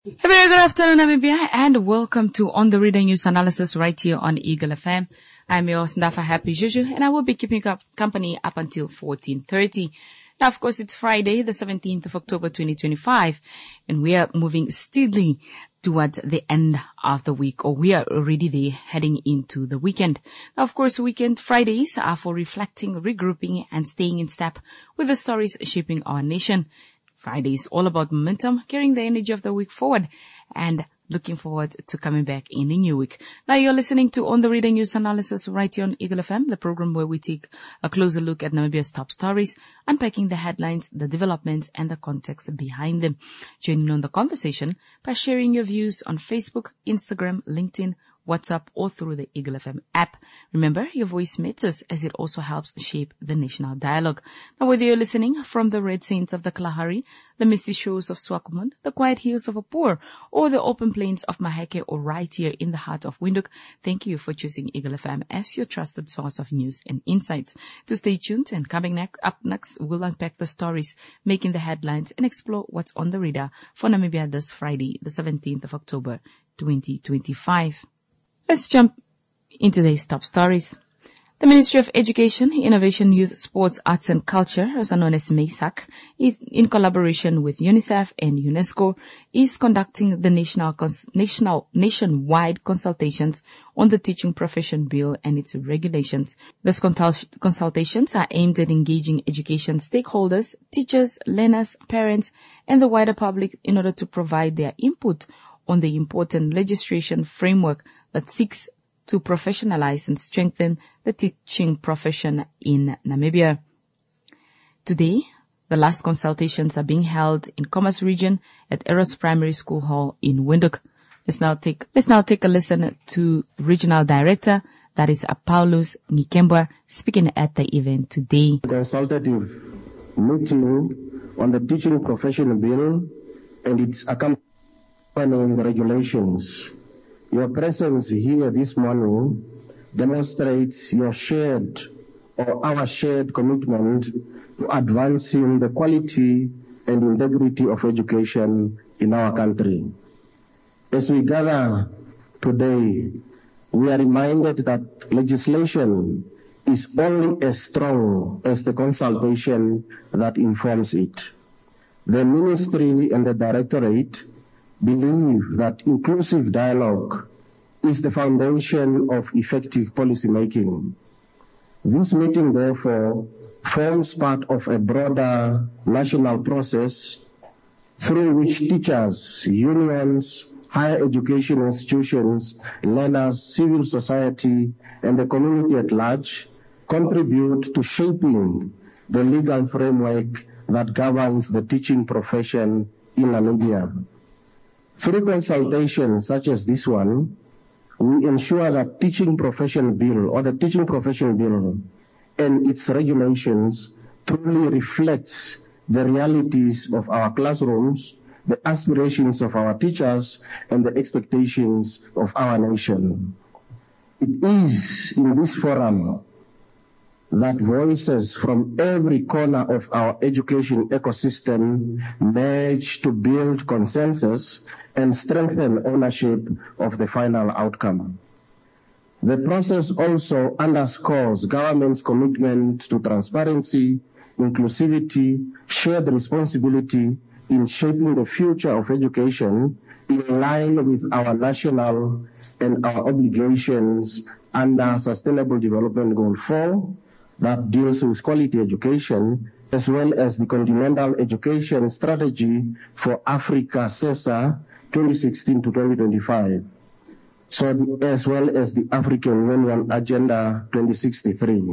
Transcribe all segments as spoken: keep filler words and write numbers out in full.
A very good afternoon, Namibia, and welcome to On the Reader News Analysis right here on Eagle F M. I'm your Ndafa Happy Juju, and I will be keeping you company up until fourteen thirty. Now, of course, it's Friday, the seventeenth of October, twenty twenty-five, and we are moving steadily towards the end of the week, or we are already there heading into the weekend. Now, of course, weekend Fridays are for reflecting, regrouping, and staying in step with the stories shaping our nation. Friday is all about momentum, carrying the energy of the week forward, and looking forward to coming back in a new week. Now you're listening to On the Reader News Analysis right here on Eagle F M, the program where we take a closer look at Namibia's top stories, unpacking the headlines, the developments, and the context behind them. Joining on the conversation by sharing your views on Facebook, Instagram, LinkedIn, WhatsApp, or through the Eagle F M app. Remember, your voice matters as it also helps shape the national dialogue. Now, whether you're listening from the red saints of the Kalahari, the misty shores of Swakopmund, the quiet hills of Apur, or the open plains of Maheke, or right here in the heart of Windhoek, thank you for choosing Eagle F M as your trusted source of news and insights. To stay tuned, and coming next, up next, we'll unpack the stories making the headlines and explore what's on the radar for Namibia this Friday, the seventeenth of October, twenty twenty-five. Let's jump into today's top stories. The Ministry of Education, Innovation, Youth, Sports, Arts and Culture, also known as MAISAC, is in collaboration with UNICEF and UNESCO, is conducting the national, national, nationwide consultations on the Teaching Profession Bill and its regulations. These consultations are aimed at engaging education stakeholders, teachers, learners, parents, and the wider public in order to provide their input on the important legislation framework that seeks to professionalize and strengthen the teaching profession in Namibia. Today, the last consultations are being held in Commerce Region at Eros Primary School Hall in Windhoek. Let's now take, let's now take a listen to Regional Director, that is Paulus Ngikembwa, speaking at the event today. Consultative meeting on the Teaching Profession Bill and its accompanying regulations. Your presence here this morning demonstrates your shared or our shared commitment to advancing the quality and integrity of education in our country. As we gather today, we are reminded that legislation is only as strong as the consultation that informs it. The Ministry and the Directorate believe that inclusive dialogue is the foundation of effective policy making. This meeting, therefore, forms part of a broader national process through which teachers, unions, higher education institutions, learners, civil society, and the community at large contribute to shaping the legal framework that governs the teaching profession in Namibia. Through consultations such as this one, we ensure that Teaching Profession Bill or the Teaching Profession Bill and its regulations truly reflects the realities of our classrooms, the aspirations of our teachers, and the expectations of our nation. It is in this forum that voices from every corner of our education ecosystem merge to build consensus and strengthen ownership of the final outcome. The process also underscores government's commitment to transparency, inclusivity, shared responsibility in shaping the future of education in line with our national and our obligations under Sustainable Development Goal four, that deals with quality education, as well as the Continental Education Strategy for Africa, CESA, twenty sixteen to twenty twenty-five, so the, as well as the African Union Agenda twenty sixty-three.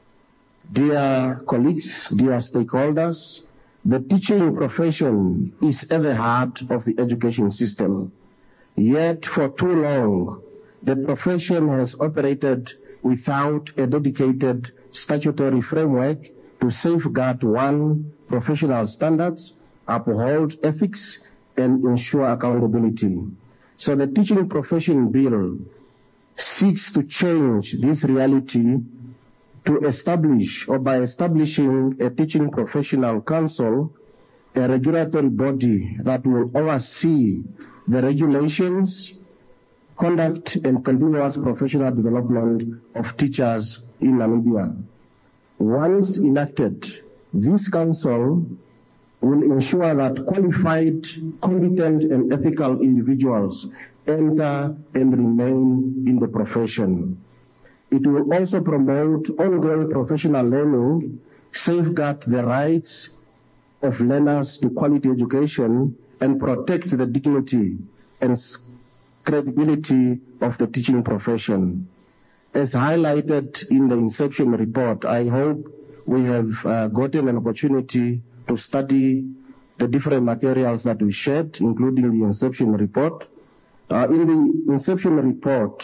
Dear colleagues, dear stakeholders, the teaching profession is at the heart of the education system. Yet for too long, the profession has operated without a dedicated statutory framework to safeguard one, professional standards, uphold ethics, and ensure accountability. So the Teaching Profession Bill seeks to change this reality to establish, or by establishing a teaching professional council a regulatory body that will oversee the regulations, conduct, and continuous professional development of teachers in Namibia. Once elected, this council will ensure that qualified, competent, and ethical individuals enter and remain in the profession. It will also promote ongoing professional learning, safeguard the rights of learners to quality education, and protect the dignity and credibility of the teaching profession. As highlighted in the Inception report, I hope we have uh, gotten an opportunity to study the different materials that we shared, including the Inception report. Uh, in the Inception report,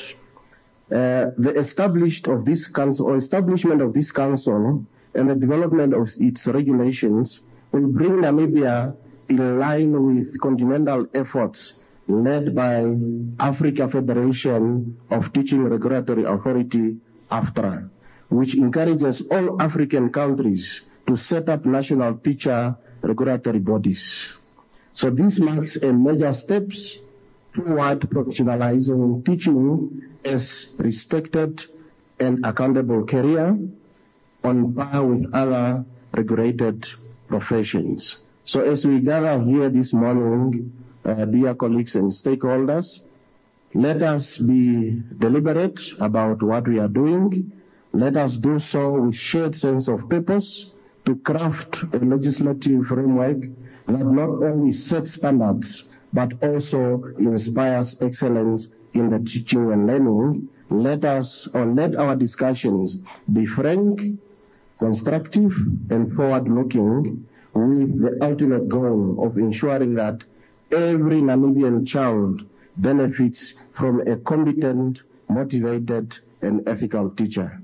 uh, the established of this council, or establishment of this council and the development of its regulations will bring Namibia in line with continental efforts led by Africa Federation of Teaching Regulatory Authority, AFTRA, which encourages all African countries to set up national teacher regulatory bodies. So this marks a major steps toward professionalizing teaching as respected and accountable career on par with other regulated professions. So as we gather here this morning, uh, dear colleagues and stakeholders, let us be deliberate about what we are doing. Let us do so with shared sense of purpose to craft a legislative framework that not only sets standards, but also inspires excellence in the teaching and learning. Let us, or let our discussions be frank, constructive, and forward-looking, with the ultimate goal of ensuring that every Namibian child benefits from a competent, motivated, and ethical teacher.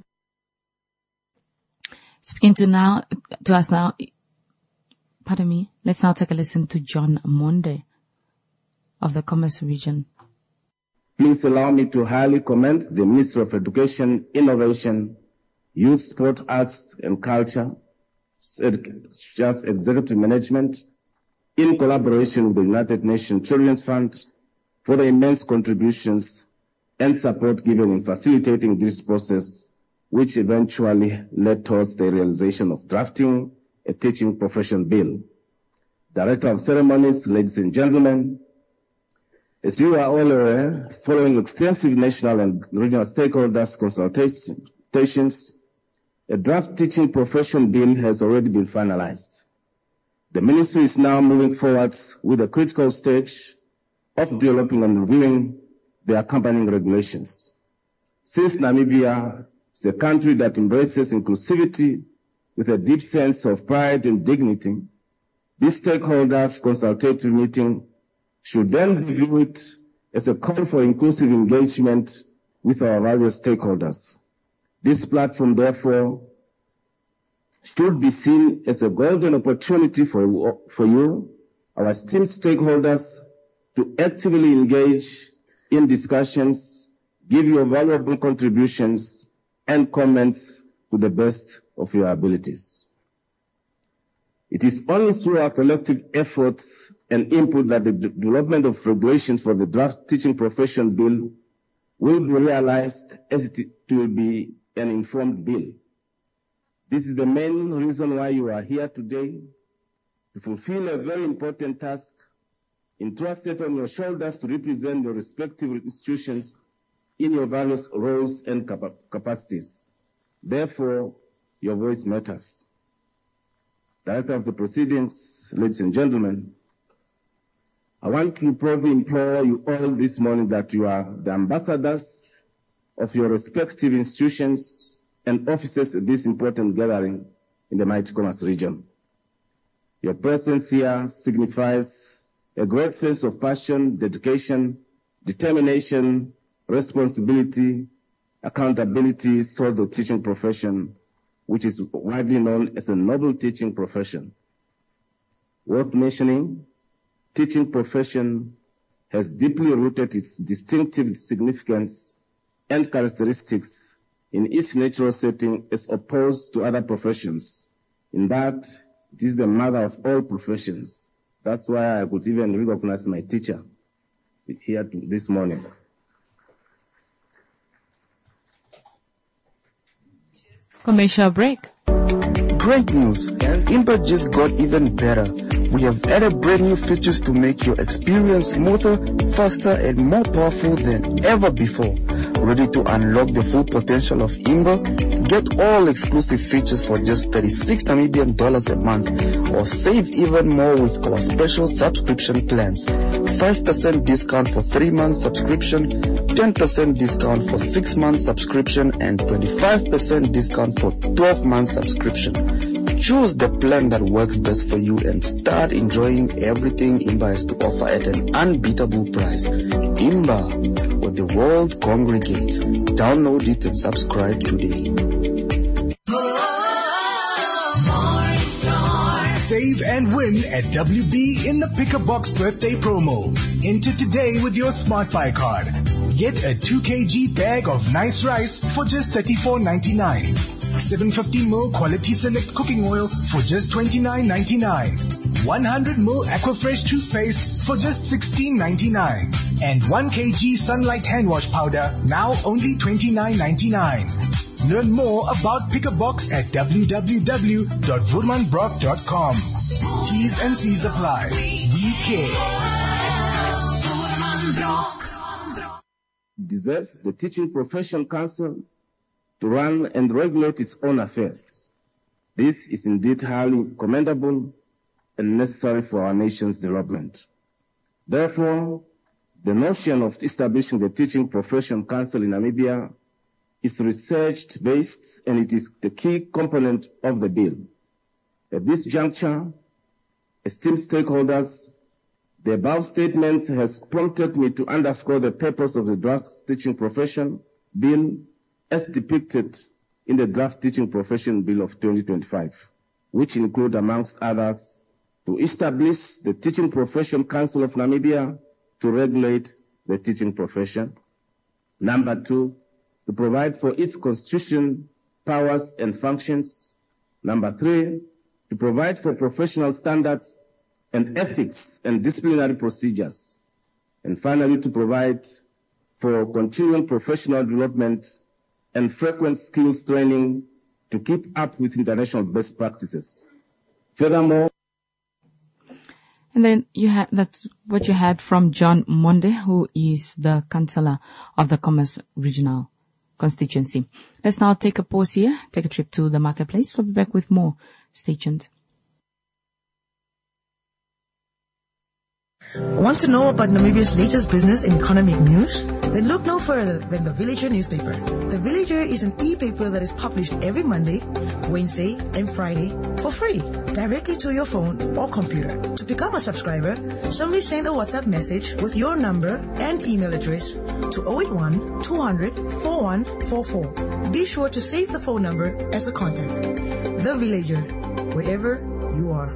Speaking to now to us now, pardon me. Let's now take a listen to John Monde of the Commerce Region. Please allow me to highly commend the Ministry of Education, Innovation, Youth, Sport, Arts and Culture, just Executive Management, in collaboration with the United Nations Children's Fund, for the immense contributions and support given in facilitating this process, which eventually led towards the realization of drafting a teaching profession bill. Director of Ceremonies, ladies and gentlemen, as you are all aware, following extensive national and regional stakeholders consultations, a draft teaching profession bill has already been finalized. The ministry is now moving forward with a critical stage of developing and reviewing the accompanying regulations. Since Namibia is a country that embraces inclusivity with a deep sense of pride and dignity, this stakeholders consultative meeting should then be viewed as a call for inclusive engagement with our various stakeholders. This platform, therefore, should be seen as a golden opportunity for, for you, our esteemed stakeholders, to actively engage in discussions, give your valuable contributions and comments to the best of your abilities. It is only through our collective efforts and input that the development of regulations for the draft teaching profession bill will be realized as it will be an informed bill. This is the main reason why you are here today, to fulfill a very important task entrusted on your shoulders to represent your respective institutions in your various roles and cap- capacities. Therefore, your voice matters. Director of the proceedings, ladies and gentlemen, I want to probably implore you all this morning that you are the ambassadors of your respective institutions and offices at this important gathering in the Mighty Commerce region. Your presence here signifies a great sense of passion, dedication, determination, responsibility, accountability toward the teaching profession, which is widely known as a noble teaching profession. Worth mentioning, teaching profession has deeply rooted its distinctive significance and characteristics in each natural setting as opposed to other professions, in that It is the mother of all professions. That's why I could even recognize my teacher here this morning. Commercial break. Great news! Imba just got even better. We have added brand new features to make your experience smoother, faster, and more powerful than ever before. Ready to unlock the full potential of Imba? Get all exclusive features for just thirty-six Namibian dollars a month, or save even more with our special subscription plans. five percent discount for three months subscription, ten percent discount for six months subscription, and twenty-five percent discount for twelve months subscription. Choose the plan that works best for you and start enjoying everything Imba has to offer at an unbeatable price. Imba, where the world congregates. Download it and subscribe today. Save and win at W B in the Pick a Box birthday promo. Enter today with your Smart Buy card. Get a two kilogram bag of nice rice for just thirty-four ninety-nine. seven hundred fifty milliliters quality select cooking oil for just twenty-nine ninety-nine. one hundred milliliters Aquafresh toothpaste for just sixteen ninety-nine. And one kilogram Sunlight hand wash powder now only twenty-nine ninety-nine. Learn more about Pick a Box at w w w dot woermanbrock dot com. T's and C's apply. We care. Deserves the Teaching Profession Council to run and regulate its own affairs. This is indeed highly commendable and necessary for our nation's development. Therefore, the notion of establishing the Teaching Profession Council in Namibia is research-based, and it is the key component of the bill. At this juncture, esteemed stakeholders, the above statement has prompted me to underscore the purpose of the draft Teaching Profession Bill as depicted in the draft Teaching Profession Bill of twenty twenty-five, which include, amongst others, to establish the Teaching Profession Council of Namibia to regulate the teaching profession. Number two, to provide for its constitution, powers, and functions. Number three, to provide for professional standards and ethics and disciplinary procedures. And finally, to provide for continuing professional development and frequent skills training to keep up with international best practices. Furthermore, and then you had, that's what you had from John Monde, who is the Councillor of the Commerce Regional Constituency. Let's now take a pause here, take a trip to the marketplace. We'll be back with more. Stay tuned. Want to know about Namibia's latest business and economic news? Then look no further than The Villager newspaper. The Villager is an e-paper that is published every Monday, Wednesday, and Friday for free, directly to your phone or computer. To become a subscriber, simply send a WhatsApp message with your number and email address to zero eight one, two hundred, forty-one forty-four. Be sure to save the phone number as a contact. The Villager, wherever you are.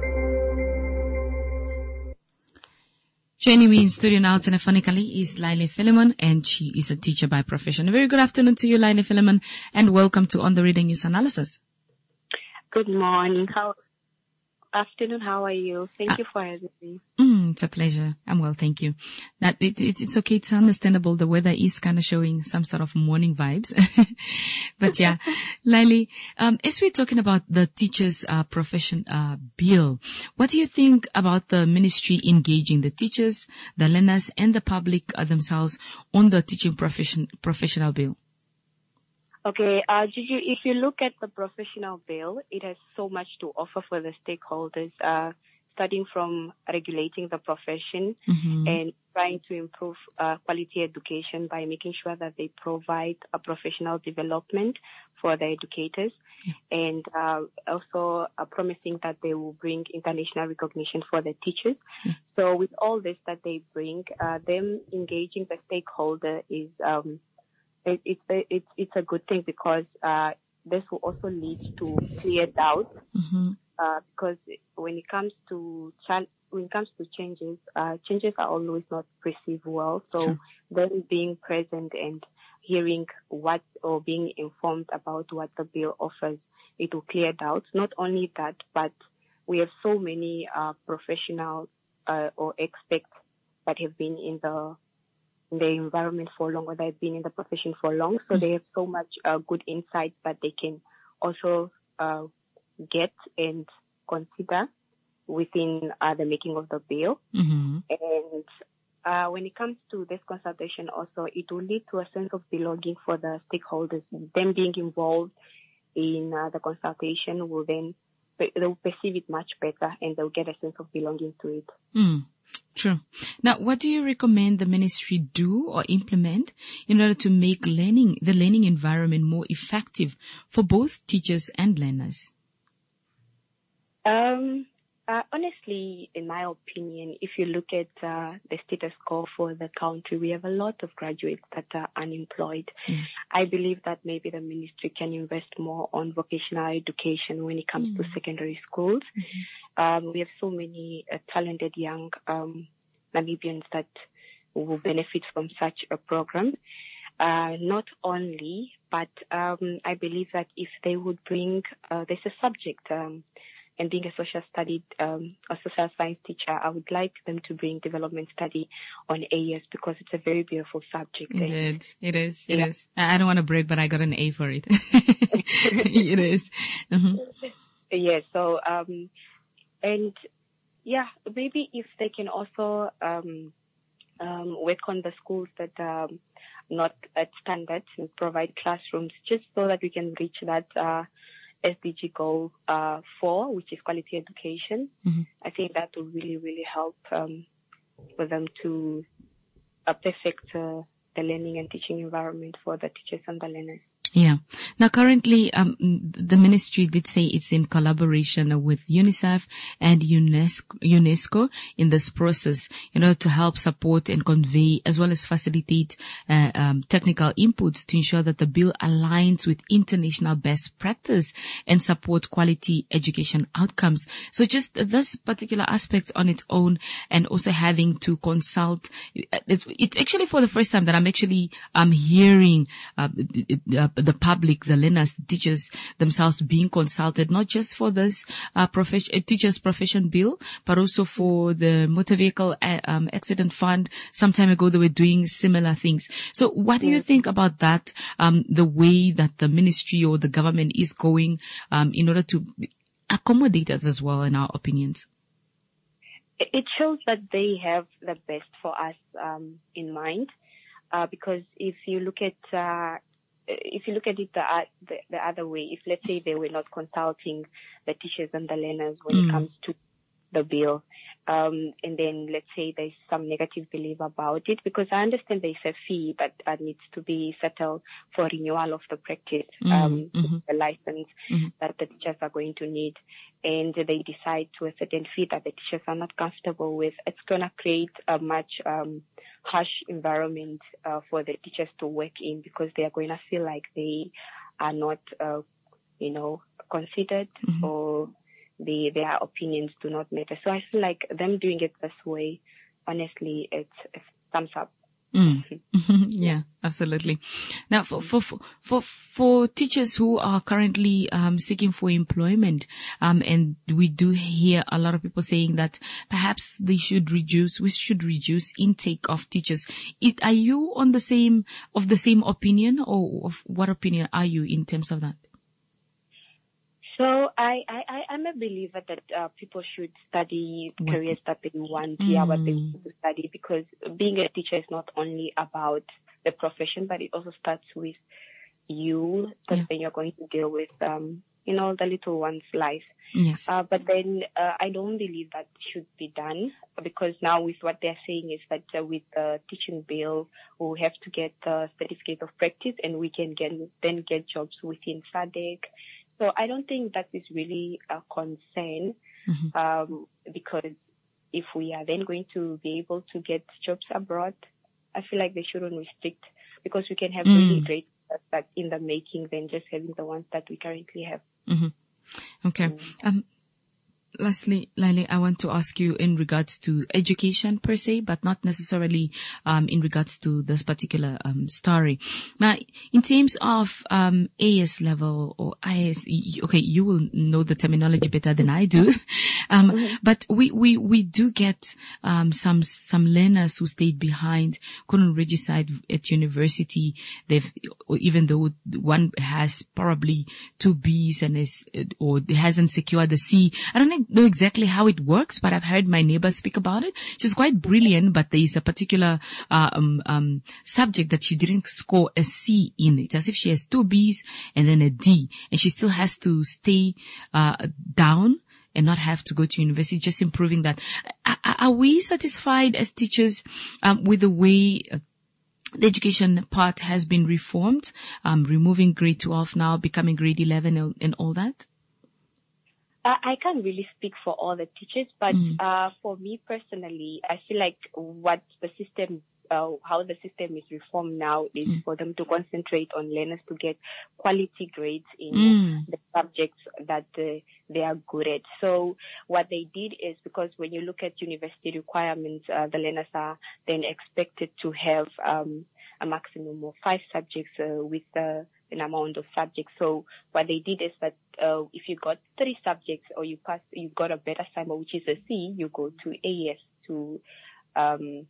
Joining me in studio now telephonically is Laile Philemon, and she is a teacher by profession. A very good afternoon to you, Laile Philemon, and welcome to On the Reading News Analysis. Good morning. How afternoon? How are you? Thank uh, you for having me. Mm, it's a pleasure. I'm well, thank you. That it, it, it's okay. It's understandable. The weather is kind of showing some sort of morning vibes, but yeah, Laile. Um, as we're talking about the teachers' uh, profession uh, bill, what do you think about the ministry engaging the teachers, the learners, and the public uh, themselves on the teaching profession professional bill? Okay, uh, Juju, if you look at the professional bill, it has so much to offer for the stakeholders, uh, starting from regulating the profession mm-hmm. and trying to improve uh, quality education by making sure that they provide a professional development for the educators yeah. and uh, also uh, promising that they will bring international recognition for the teachers. Yeah. So with all this that they bring, uh, them engaging the stakeholder is um, It, it, it, it's a good thing because uh, this will also lead to clear doubt. Mm-hmm. Uh, because when it comes to ch- when it comes to changes, uh, changes are always not perceived well. So sure. Them being present and hearing what or being informed about what the bill offers, it will clear doubts. Not only that, but we have so many uh, professionals uh, or experts that have been in the in the environment for long, or they've been in the profession for long, so mm-hmm. they have so much uh, good insight that they can also uh, get and consider within uh, the making of the bill. Mm-hmm. And uh, when it comes to this consultation also, it will lead to a sense of belonging for the stakeholders. Them being involved in uh, the consultation will then, they'll perceive it much better and they'll get a sense of belonging to it. Mm. True. Now, what do you recommend the ministry do or implement in order to make learning, the learning environment more effective for both teachers and learners? Um, uh, honestly, in my opinion, if you look at uh, the status quo for the country, we have a lot of graduates that are unemployed. Mm. I believe that maybe the ministry can invest more on vocational education when it comes mm. to secondary schools. Mm-hmm. Um, we have so many uh, talented young um, Namibians that will benefit from such a program. Uh, not only, but um, I believe that if they would bring, uh, there's a subject, um, and being a social study, um, a social science teacher, I would like them to bring development study on A S because it's a very beautiful subject. It is. It is. It yeah. is. I don't want to brag, but I got an A for it. It is. Mm-hmm. Yeah. So, um, and yeah, maybe if they can also um, um, work on the schools that are not at standard and provide classrooms, just so that we can reach that uh, S D G goal uh, four, which is quality education. Mm-hmm. I think that will really, really help um, for them to uh, perfect uh, the learning and teaching environment for the teachers and the learners. Yeah. Now, currently, um, the ministry did say it's in collaboration with UNICEF and UNESCO, UNESCO in this process, you know, to help support and convey as well as facilitate uh, um, technical inputs to ensure that the bill aligns with international best practice and support quality education outcomes. So just this particular aspect on its own, and also having to consult, it's, it's actually for the first time that I'm actually um hearing uh, uh the public, the learners, the teachers themselves being consulted, not just for this uh, profession, teachers profession bill, but also for the motor vehicle uh, um, accident fund. Some time ago, they were doing similar things. So what do you think about that, um, the way that the ministry or the government is going um, in order to accommodate us as well, in our opinions? It shows that they have the best for us um, in mind, uh, because if you look at uh, If you look at it the, the, the other way, if let's say they were not consulting the teachers and the learners when mm. it comes to the bill, um, and then let's say there's some negative belief about it, because I understand there's a fee that uh, needs to be settled for renewal of the practice, mm. um, mm-hmm. the license mm-hmm. that the teachers are going to need, and they decide to a certain fee that the teachers are not comfortable with. It's going to create a much um, harsh environment uh, for the teachers to work in, because they are going to feel like they are not, uh, you know, considered mm-hmm. or the, their opinions do not matter. So I feel like them doing it this way, honestly, it's, it's thumbs up. Mm. Yeah, absolutely. Now, for, for, for, for teachers who are currently, um, seeking for employment, um, and we do hear a lot of people saying that perhaps they should reduce, we should reduce intake of teachers. It, are you on the same, of the same opinion, or of what opinion are you in terms of that? So I, I, I'm a believer that uh, people should study what? careers that they want, mm. yeah, what they want to study, because being a teacher is not only about the profession, but it also starts with you, because yeah. then you're going to deal with, um, you know, the little one's life. Yes. Uh, but then uh, I don't believe that should be done, because now with what they're saying is that uh, with the teaching bill, we have to get a certificate of practice, and we can get then get jobs within S A D C. So I don't think that is really a concern, mm-hmm. um, because if we are then going to be able to get jobs abroad, I feel like they shouldn't restrict, because we can have mm. really great stuff that in the making than just having the ones that we currently have. Mm-hmm. Okay. Mm. Um, lastly, Laili, I want to ask you in regards to education per se, but not necessarily um, in regards to this particular um, story. Now, in terms of um, A S level or I S, okay, you will know the terminology better than I do, um, mm-hmm. but we we we do get um, some some learners who stayed behind, couldn't register at university. They've, even though one has probably two B's and is or hasn't secured the C. I don't know exactly how it works, but I've heard my neighbor speak about it. She's quite brilliant, but there is a particular uh, um, um, subject that she didn't score a C in. It's as if she has two B's and then a D, and she still has to stay uh, down and not have to go to university, just improving that. Are we satisfied as teachers um, with the way uh, the education part has been reformed, um, removing grade twelve now, becoming grade eleven and, and all that? I can't really speak for all the teachers, but mm. uh, for me personally, I feel like what the system, uh, how the system is reformed now is mm. for them to concentrate on learners to get quality grades in mm. the subjects that uh, they are good at. So what they did is, because when you look at university requirements, uh, the learners are then expected to have um, a maximum of five subjects uh, with uh, an amount of subjects. So what they did is that uh, if you got three subjects or you passed, you got a better assignment, which is a C, you go to A S to um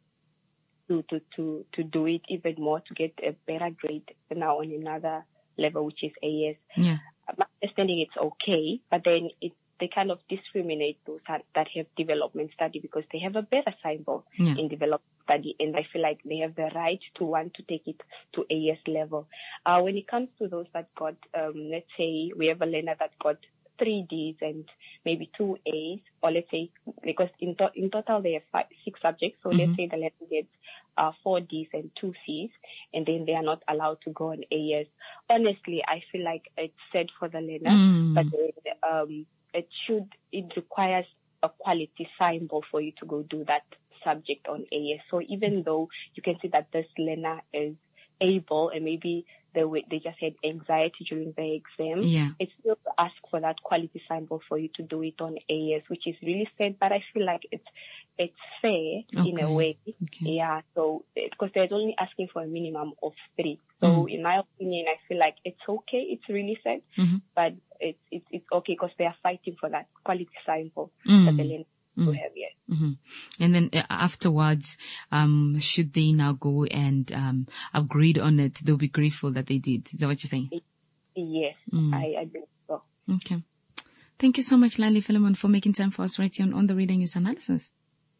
to to to to do it even more to get a better grade now on another level, which is A S. Yeah. My understanding it's okay, but then it they kind of discriminate those that, that have development study because they have a better symbol yeah. in development study, and I feel like they have the right to want to take it to A S level. Uh, when it comes to those that got, um, let's say we have a learner that got three D's and maybe two A's, or let's say, because in, to- in total they have five, six subjects, so mm-hmm. let's say the learner gets uh, four D's and two C's, and then they are not allowed to go on A S. Honestly, I feel like it's sad for the learner, mm. but um, it should, it requires a quality symbol for you to go do that subject on A S. So even though you can see that this learner is able and maybe they, they just had anxiety during the exam, yeah. it's still to ask for that quality symbol for you to do it on A S, which is really sad, but I feel like it's it's fair okay. in a way. Okay. Yeah, so because they're only asking for a minimum of three. So mm. in my opinion, I feel like it's okay. It's really sad, mm-hmm. but it's it's it's okay because they are fighting for that quality symbol mm. that the learner Mm. have, yes. Mm-hmm. And then uh, afterwards, um, should they now go and um, upgrade on it, they'll be grateful that they did. Is that what you're saying? Yes, mm. I, I think so. Okay. Thank you so much, Laili Philemon, for making time for us right here on, on the Reading News Analysis.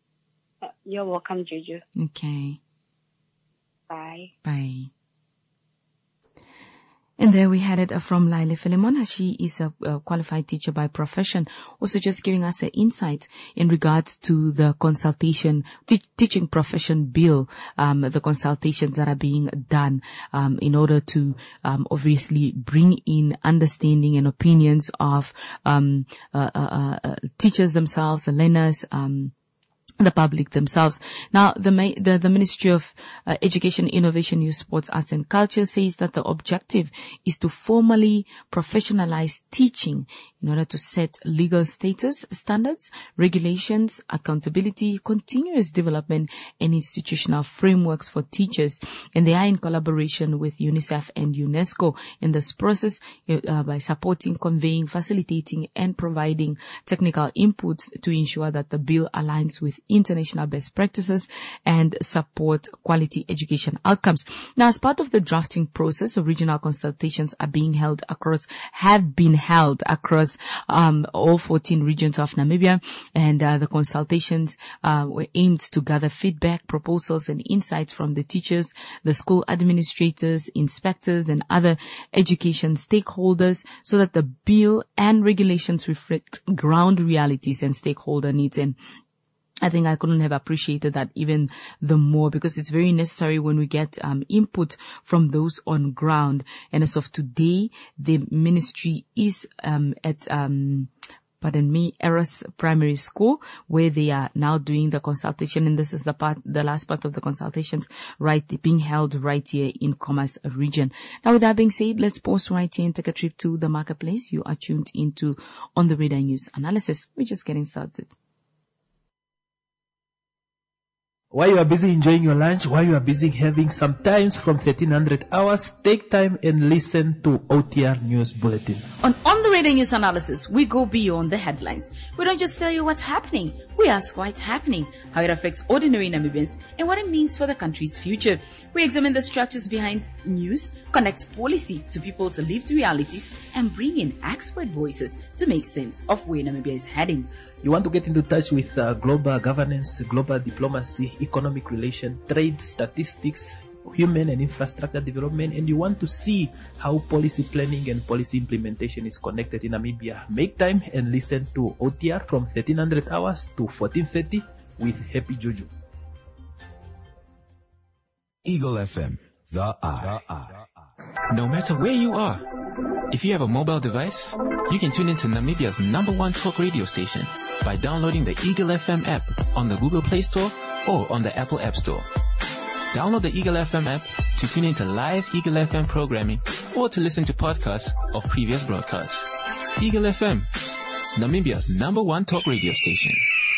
Uh, you're welcome, Juju. Okay. Bye. Bye. And there we had it from Laili Philemon. She is a, a qualified teacher by profession, also just giving us an insight in regards to the consultation, te- teaching profession bill, um, the consultations that are being done, um, in order to, um, obviously bring in understanding and opinions of, um, uh, uh, uh, teachers themselves, the learners, um, the public themselves. Now, the, the, the Ministry of uh, Education, Innovation, Youth, Sports, Arts and Culture says that the objective is to formally professionalize teaching in order to set legal status, standards, regulations, accountability, continuous development, and institutional frameworks for teachers. And they are in collaboration with UNICEF and UNESCO in this process uh, by supporting, conveying, facilitating, and providing technical inputs to ensure that the bill aligns with international best practices and support quality education outcomes. Now, as part of the drafting process, original consultations are being held across, have been held across um, all fourteen regions of Namibia, and uh, the consultations uh, were aimed to gather feedback, proposals, and insights from the teachers, the school administrators, inspectors, and other education stakeholders, so that the bill and regulations reflect ground realities and stakeholder needs. And I think I couldn't have appreciated that even the more, because it's very necessary when we get um, input from those on ground. And as of today, the ministry is um, at um, pardon me, Eros Primary School, where they are now doing the consultation. And this is the part, the last part of the consultations, right, being held right here in Commerce region. Now, with that being said, let's pause right here and take a trip to the marketplace. You are tuned into On the Radar News Analysis. We're just getting started. While you are busy enjoying your lunch, while you are busy having some times from thirteen hundred hours, take time and listen to O T R News Bulletin. On On the Radar News Analysis, we go beyond the headlines. We don't just tell you what's happening. We ask why it's happening, how it affects ordinary Namibians, and what it means for the country's future. We examine the structures behind news, connect policy to people's lived realities, and bring in expert voices to make sense of where Namibia is heading. You want to get into touch with uh, global governance, global diplomacy, economic relation, trade, statistics, human and infrastructure development, and you want to see how policy planning and policy implementation is connected in Namibia. Make time and listen to O T R from thirteen hundred hours to fourteen thirty with Happy Juju. Eagle F M, the eye. The eye. No matter where you are, if you have a mobile device, you can tune into Namibia's number one talk radio station by downloading the Eagle F M app on the Google Play Store or on the Apple App Store. Download the Eagle F M app to tune into live Eagle F M programming or to listen to podcasts of previous broadcasts. Eagle F M, Namibia's number one talk radio station.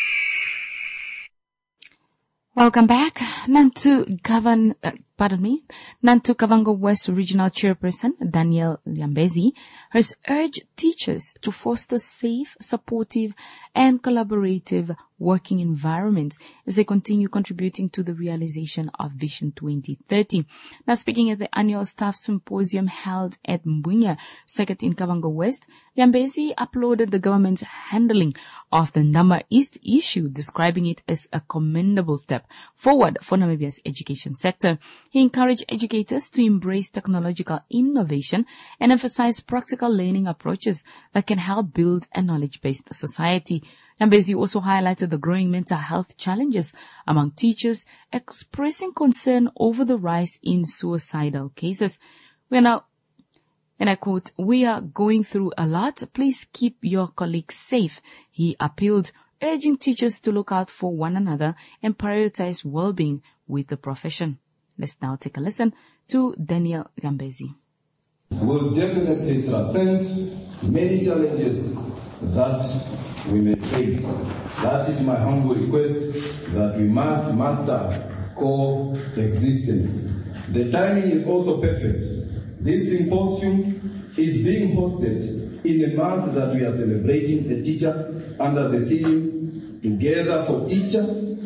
Welcome back. Nantu Govern, uh, pardon me, Nantu Kavango West Regional Chairperson Daniel Lyambezi has urged teachers to foster safe, supportive, and collaborative working environments as they continue contributing to the realization of Vision twenty thirty. Now, speaking at the annual staff symposium held at Mbunya Circuit in Kavango West, Lyambezi applauded the government's handling of the Nama East issue, describing it as a commendable step forward for Namibia's education sector. He encouraged educators to embrace technological innovation and emphasize practical learning approaches that can help build a knowledge-based society. Lyambezi also highlighted the growing mental health challenges among teachers, expressing concern over the rise in suicidal cases. We are now, and I quote, "We are going through a lot. Please keep your colleagues safe," he appealed, urging teachers to look out for one another and prioritize well-being with the profession. Let's now take a listen to Daniel Lyambezi. Will definitely transcend many challenges that we may face. That is my humble request, that we must master coexistence. The timing is also perfect. This symposium is being hosted in a month that we are celebrating the teacher under the theme Together for Teacher,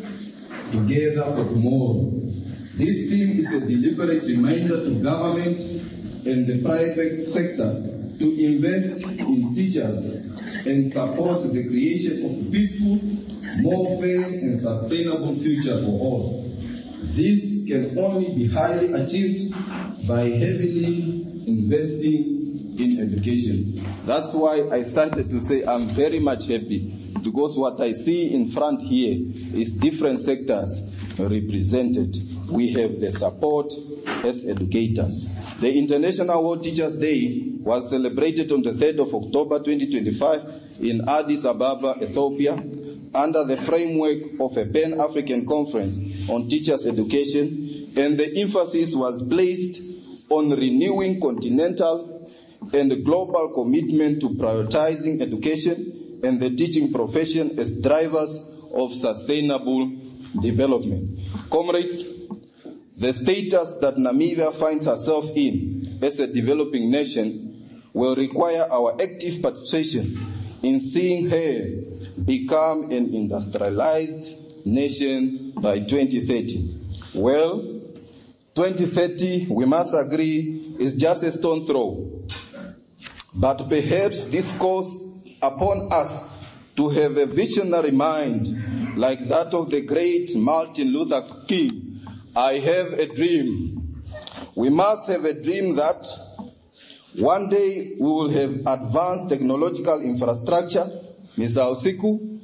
Together for Tomorrow. This theme is a deliberate reminder to government and the private sector to invest in teachers and support the creation of a peaceful, more fair and sustainable future for all. This can only be highly achieved by heavily investing in education. That's why I started to say I'm very much happy, because what I see in front here is different sectors represented. We have the support as educators. The International World Teachers Day was celebrated on the third of October twenty twenty-five in Addis Ababa, Ethiopia, under the framework of a Pan-African Conference on Teachers' Education, and the emphasis was placed on renewing continental and global commitment to prioritizing education and the teaching profession as drivers of sustainable development. Comrades, the status that Namibia finds herself in as a developing nation will require our active participation in seeing her become an industrialized nation by twenty thirty. Well, twenty thirty, we must agree, is just a stone throw. But perhaps this calls upon us to have a visionary mind like that of the great Martin Luther King. I have a dream. We must have a dream that one day we will have advanced technological infrastructure. Mister Osiku,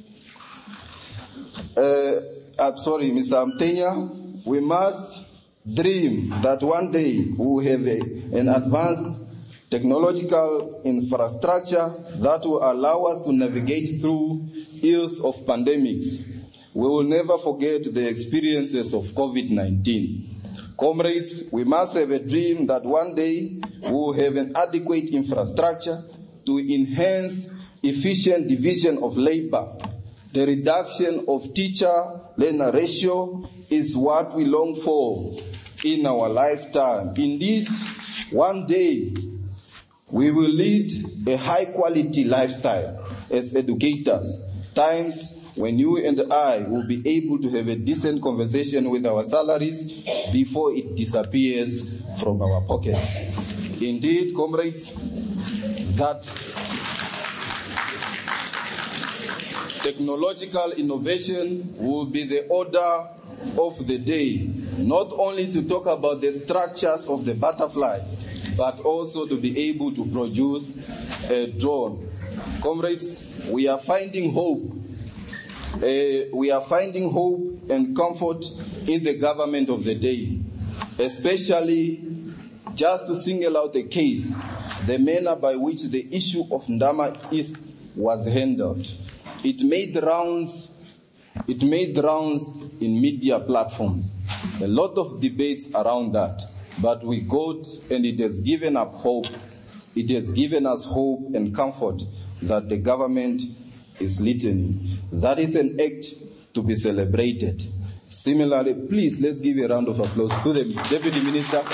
uh, I'm sorry, Mister Amtenya, we must dream that one day we will have a, an advanced technological infrastructure that will allow us to navigate through years of pandemics. We will never forget the experiences of COVID nineteen. Comrades, we must have a dream that one day we will have an adequate infrastructure to enhance efficient division of labor. The reduction of teacher-learner ratio is what we long for in our lifetime. Indeed, one day we will lead a high-quality lifestyle as educators, times when you and I will be able to have a decent conversation with our salaries before it disappears from our pockets. Indeed, comrades, that technological innovation will be the order of the day, not only to talk about the structures of the butterfly, but also to be able to produce a drone. Comrades, we are finding hope. Uh, we are finding hope and comfort in the government of the day, especially, just to single out a case, the manner by which the issue of Ndama East was handled. It made rounds, it made rounds in media platforms. A lot of debates around that, but we got, and it has given up hope. It has given us hope and comfort that the government is listening. That is an act to be celebrated. Similarly, please, let's give a round of applause to the Deputy Minister,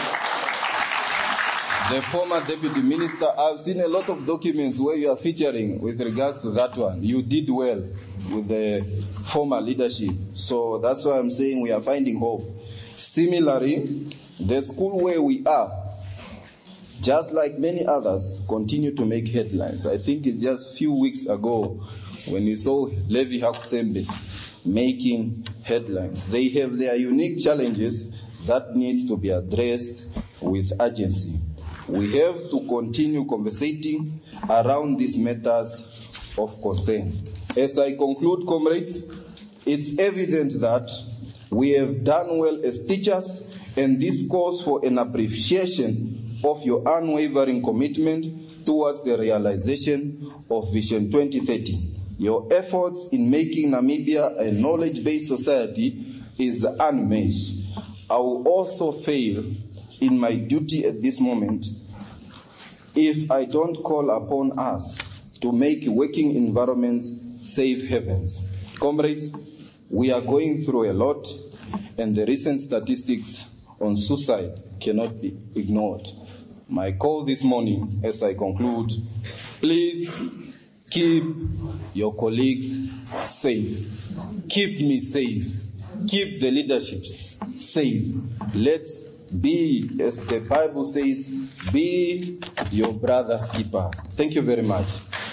the former Deputy Minister. I've seen a lot of documents where you are featuring with regards to that one. You did well with the former leadership. So that's why I'm saying we are finding hope. Similarly, the school where we are, just like many others, continue to make headlines. I think it's just a few weeks ago when you saw Levi Hakusembe making headlines. They have their unique challenges that needs to be addressed with urgency. We have to continue conversating around these matters of concern. As I conclude, comrades, it's evident that we have done well as teachers, and this calls for an appreciation of your unwavering commitment towards the realization of Vision twenty thirty. Your efforts in making Namibia a knowledge-based society is unmatched. I will also fail in my duty at this moment if I don't call upon us to make working environments safe havens. Comrades, we are going through a lot, and the recent statistics on suicide cannot be ignored. My call this morning, as I conclude, please keep your colleagues safe. Keep me safe. Keep the leadership safe. Let's be, as the Bible says, be your brother's keeper. Thank you very much.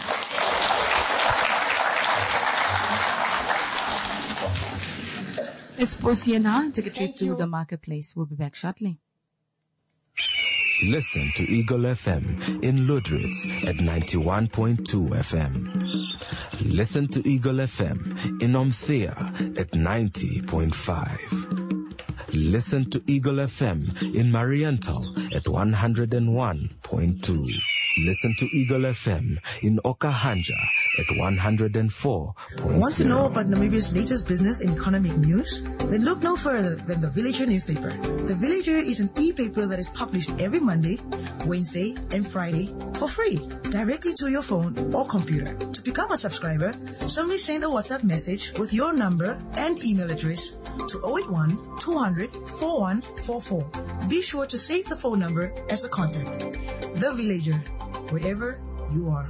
Let's proceed now. Take a trip to the marketplace. We'll be back shortly. Listen to Eagle F M in Ludritz at ninety-one point two F M. Listen to Eagle F M in Omthea at ninety point five. Listen to Eagle F M in Mariental at one hundred one point two. Listen to Eagle F M in Okahanja at one hundred four point zero. Want to know about Namibia's latest business and economic news? Then look no further than the Villager newspaper. The Villager is an e-paper that is published every Monday, Wednesday, and Friday for free, directly to your phone or computer. To become a subscriber, simply send a WhatsApp message with your number and email address to zero eight one, two hundred, forty-one forty-four. Be sure to save the phone number as a contact. The Villager, wherever you are.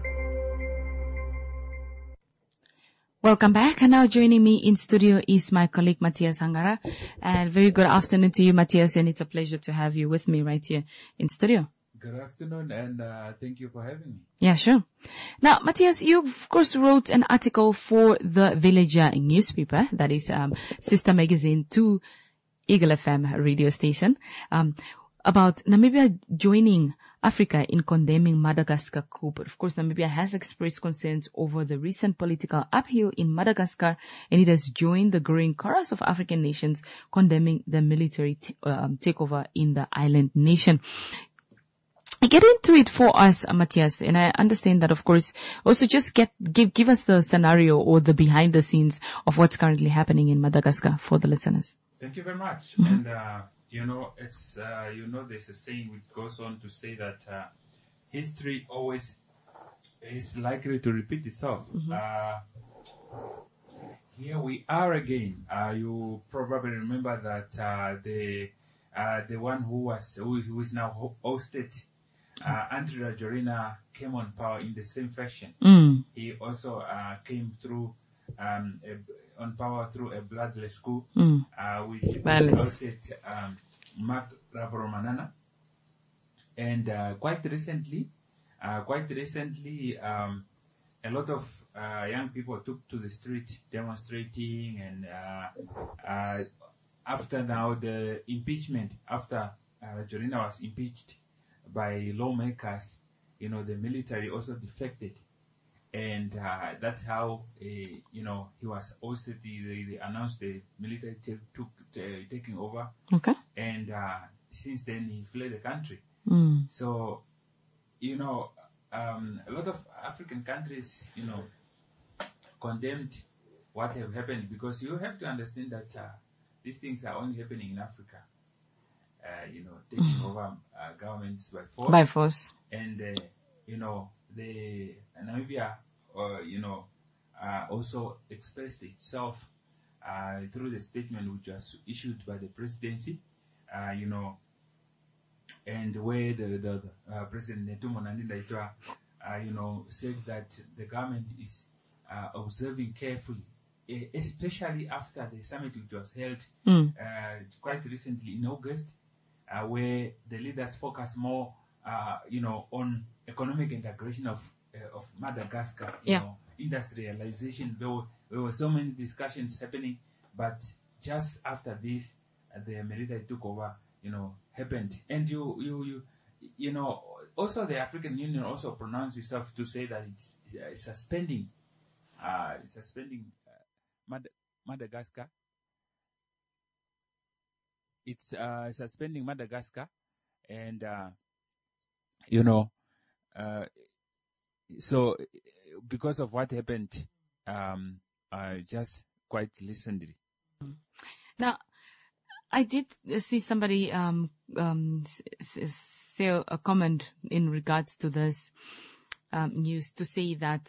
Welcome back. And now joining me in studio is my colleague Matthias Angara. And very good afternoon to you, Matthias, and it's a pleasure to have you with me right here in studio. Good afternoon, and uh, thank you for having me. Yeah, sure. Now, Matthias, you of course wrote an article for the Villager newspaper, that is um, sister magazine to Eagle F M radio station, um, about Namibia joining Africa in condemning Madagascar coup. But of course, Namibia has expressed concerns over the recent political upheaval in Madagascar, and it has joined the growing chorus of African nations condemning the military t- um, takeover in the island nation. Get into it for us, uh, Matthias, and I understand that, of course. Also, just get give give us the scenario or the behind the scenes of what's currently happening in Madagascar for the listeners. Thank you very much. Mm-hmm. And uh, you know, it's uh, you know, there's a saying which goes on to say that uh, history always is likely to repeat itself. Mm-hmm. Uh, here we are again. Uh, you probably remember that uh, the uh, the one who was who, who is now ho- hosted. Uh, Andry Rajoelina came on power in the same fashion. Mm. He also uh, came through um, a, on power through a bloodless coup, Mm. uh, which Violence. ousted um, Marc Ravalomanana. And uh, quite recently, uh, quite recently, um, a lot of uh, young people took to the street demonstrating, and uh, uh, after now the impeachment, after uh, Rajoelina was impeached by lawmakers, you know, the military also defected, and uh, that's how uh, you know, he was also the, they, they announced the military t- took t- taking over. Okay. And uh, since then he fled the country. Mm. So, you know, um, a lot of African countries, you know, condemned what have happened, because you have to understand that uh, these things are only happening in Africa. Uh, you know, taking Mm. over uh, governments by force. By force. And, uh, you know, the Namibia, uh, you know, uh, also expressed itself uh, through the statement which was issued by the presidency, uh, you know, and where the, the, the uh, President Netumbo Nandi-Ndaitwah, uh, you know, said that the government is uh, observing carefully, eh, especially after the summit which was held Mm. uh, quite recently in August, uh, where the leaders focus more, uh, you know, on economic integration of uh, of Madagascar, you Yeah. know, industrialization. There were, there were so many discussions happening, but just after this, uh, the military took over, you know, happened. And you, you, you, you know, also the African Union also pronounced itself to say that it's, it's suspending, uh, suspending uh, Mad- Madagascar. It's uh, suspending Madagascar, and uh, you know, uh, so because of what happened, um, uh, just quite recently. Now, I did see somebody um, um, s- s- say a comment in regards to this um, news to say that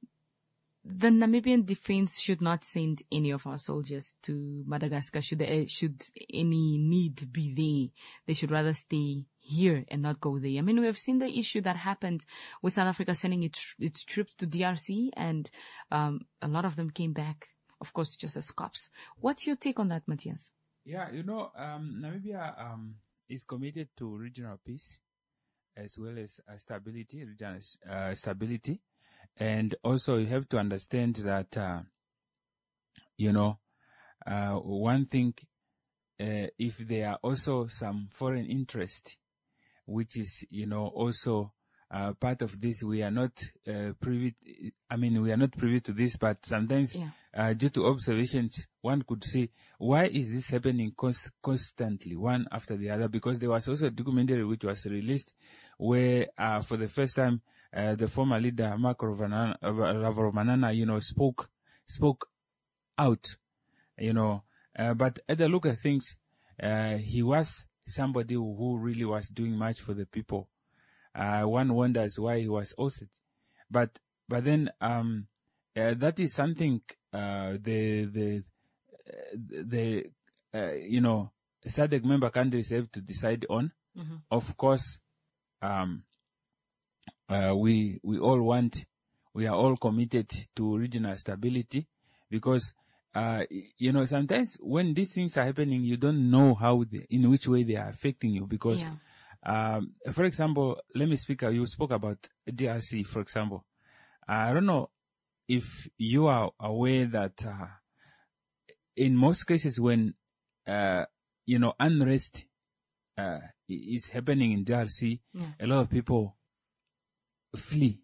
the Namibian defense should not send any of our soldiers to Madagascar. Should there, should any need be there, they should rather stay here and not go there. I mean, we have seen the issue that happened with South Africa sending its, its troops to D R C, and um, a lot of them came back, of course, just as cops. What's your take on that, Matthias? Yeah, you know, um, Namibia um, is committed to regional peace as well as uh, stability, regional uh, stability. And also you have to understand that, uh, you know, uh, one thing, uh, if there are also some foreign interest, which is, you know, also uh, part of this, we are not uh, privy, I mean, we are not privy to this, but sometimes Yeah. uh, due to observations, one could say, why is this happening cons- constantly, one after the other? Because there was also a documentary which was released where uh, for the first time, Uh, the former leader, Marc Ravalomanana, you know, spoke, spoke out, you know, uh, but at the look at things, uh, he was somebody who, who really was doing much for the people. Uh, one wonders why he was ousted. But, but then, um, uh, that is something, uh, the, the, uh, the, uh, you know, S A D C member countries have to decide on. Mm-hmm. Of course, um, Uh, we we all want, we are all committed to regional stability, because uh, you know, sometimes when these things are happening, you don't know how they, in which way they are affecting you. Because, Yeah. um, for example, let me speak. You spoke about D R C, for example. I don't know if you are aware that uh, in most cases when uh, you know, unrest uh, is happening in D R C, Yeah. a lot of people flee,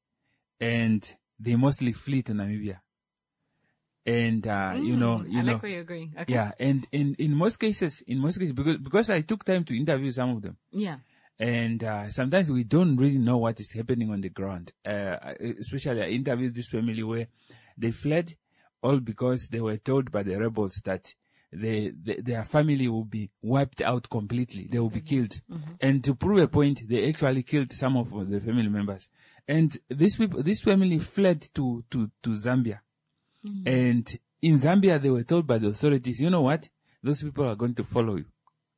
and they mostly flee to Namibia. And uh, Mm, you know, you I know, like where you're going. Okay. yeah. And in in most cases, in most cases, because because I took time to interview some of them, Yeah. and uh, sometimes we don't really know what is happening on the ground. Uh, especially, I interviewed this family where they fled all because they were told by the rebels that they, they, their family will be wiped out completely. They will be killed. Mm-hmm. And to prove a point, they actually killed some of the family members. And these people, this family fled to, to, to Zambia. Mm-hmm. And in Zambia, they were told by the authorities, you know what? Those people are going to follow you.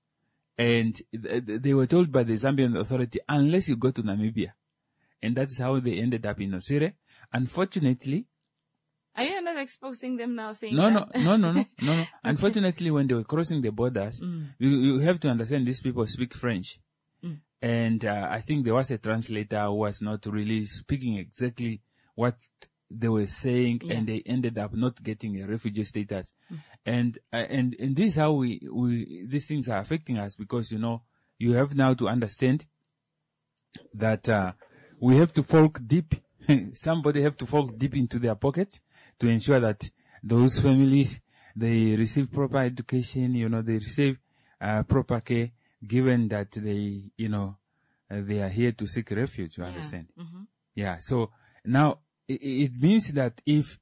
And th- they were told by the Zambian authority, unless you go to Namibia. And that's how they ended up in Osire. Unfortunately, are you not exposing them now saying no, that? No, no, no, no, no, no. Okay. Unfortunately, when they were crossing the borders, mm. you, you have to understand these people speak French. Mm. And uh, I think there was a translator who was not really speaking exactly what they were saying, yeah. and they ended up not getting a refugee status. Mm. And, uh, and, and this is how we, we, these things are affecting us because, you know, you have now to understand that, uh, we have to fall deep. Somebody have to fall deep into their pockets to ensure that those families, they receive proper education, you know, they receive, uh, proper care, given that they, you know, uh, they are here to seek refuge, you yeah. understand? Mm-hmm. Yeah. So now, it means that if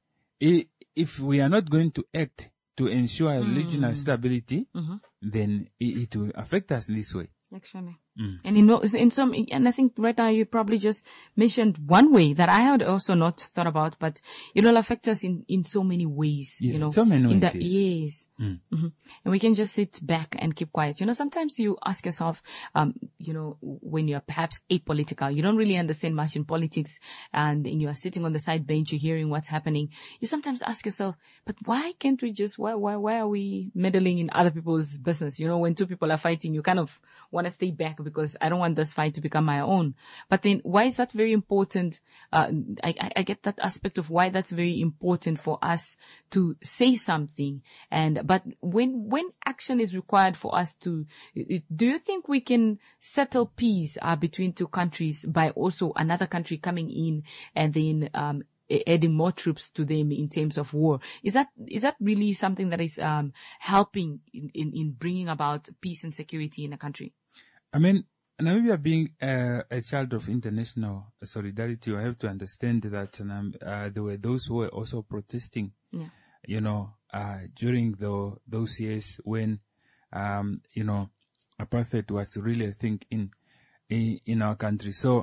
if we are not going to act to ensure mm. regional stability, mm-hmm. then it, it will affect us in this way. Actually. Mm. And in, in some, and I think right now you probably just mentioned one way that I had also not thought about, but it will affect us in, in so many ways. Yes, you know, so many ways. In the, yes. Mm. Mm-hmm. And we can just sit back and keep quiet. You know, sometimes you ask yourself, um, you know, when you're perhaps apolitical, you don't really understand much in politics, and, and you are sitting on the side bench, you're hearing what's happening. You sometimes ask yourself, but why can't we just, why, why, why are we meddling in other people's business? You know, when two people are fighting, you kind of want to stay back because I don't want this fight to become my own. But then why is that very important? Uh, I, I get that aspect of why that's very important for us to say something. And, but when, when action is required for us to, do you think we can settle peace uh, between two countries by also another country coming in and then, um, adding more troops to them in terms of war? Is that, is that really something that is, um, helping in, in, in bringing about peace and security in a country? I mean, Namibia being uh, a child of international solidarity, I have to understand that um, uh, there were those who were also protesting, yeah. you know, uh, during the, those years when, um, you know, apartheid was really a thing in, in, in our country. So,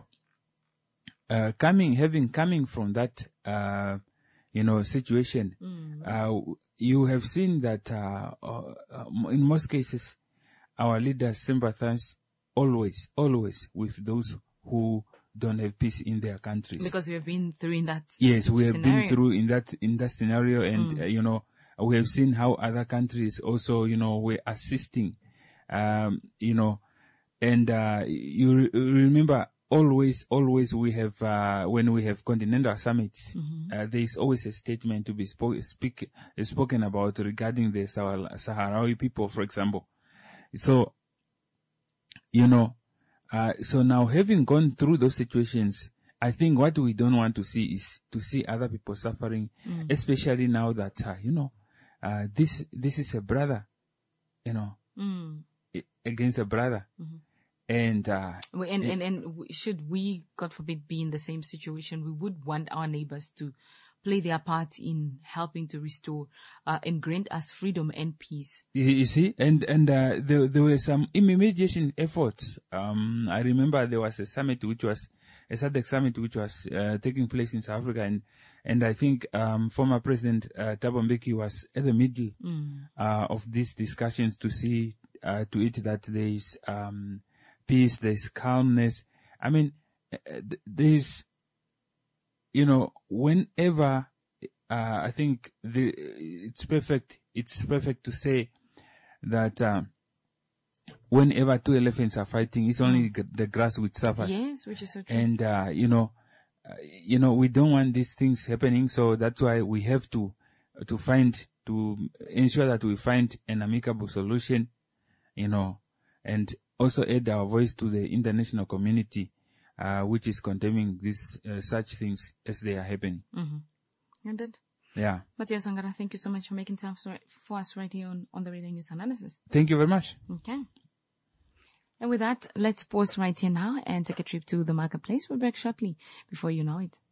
uh, coming, having, coming from that, uh, you know, situation, mm. uh, you have seen that, uh, uh, in most cases, our leaders sympathize always, always with those who don't have peace in their countries. Because we have been through in that Yes, we have scenario. been through in that, in that scenario. And, mm. uh, you know, we have seen how other countries also, you know, were assisting, um, you know, and, uh, you re- remember always, always we have, uh, when we have continental summits, mm-hmm. uh, there is always a statement to be spoke, speak, spoken about regarding the Sahrawi people, for example. So, you know, uh, so now having gone through those situations, I think what we don't want to see is to see other people suffering, mm. especially now that, uh, you know, uh, this, this is a brother, you know, mm. against a brother. Mm-hmm. And, uh, and, and, and should we, God forbid, be in the same situation, we would want our neighbors to play their part in helping to restore uh, and grant us freedom and peace. You see, and and uh, there, there were some mediation efforts. Um, I remember there was a summit which was a S A D C summit which was uh, taking place in South Africa, and and I think um, former President uh, Thabo Mbeki was at the middle mm. uh, of these discussions to see uh, to it that there is um, peace, there is calmness. I mean, there is. You know, whenever, uh, I think the, it's perfect, it's perfect to say that, uh, whenever two elephants are fighting, it's only mm. the grass which suffers. Yes, which is so true. And, uh, you know, uh, you know, we don't want these things happening, so that's why we have to, to find, to ensure that we find an amicable solution, you know, and also add our voice to the international community. Uh, which is condemning these uh, such things as they are happening. Mm-hmm. Indeed. Yeah. Matthias Sangara, thank you so much for making time for us right here on, on the Radio News Analysis. Thank you very much. Okay. And with that, let's pause right here now and take a trip to the marketplace. We'll be back shortly before you know it.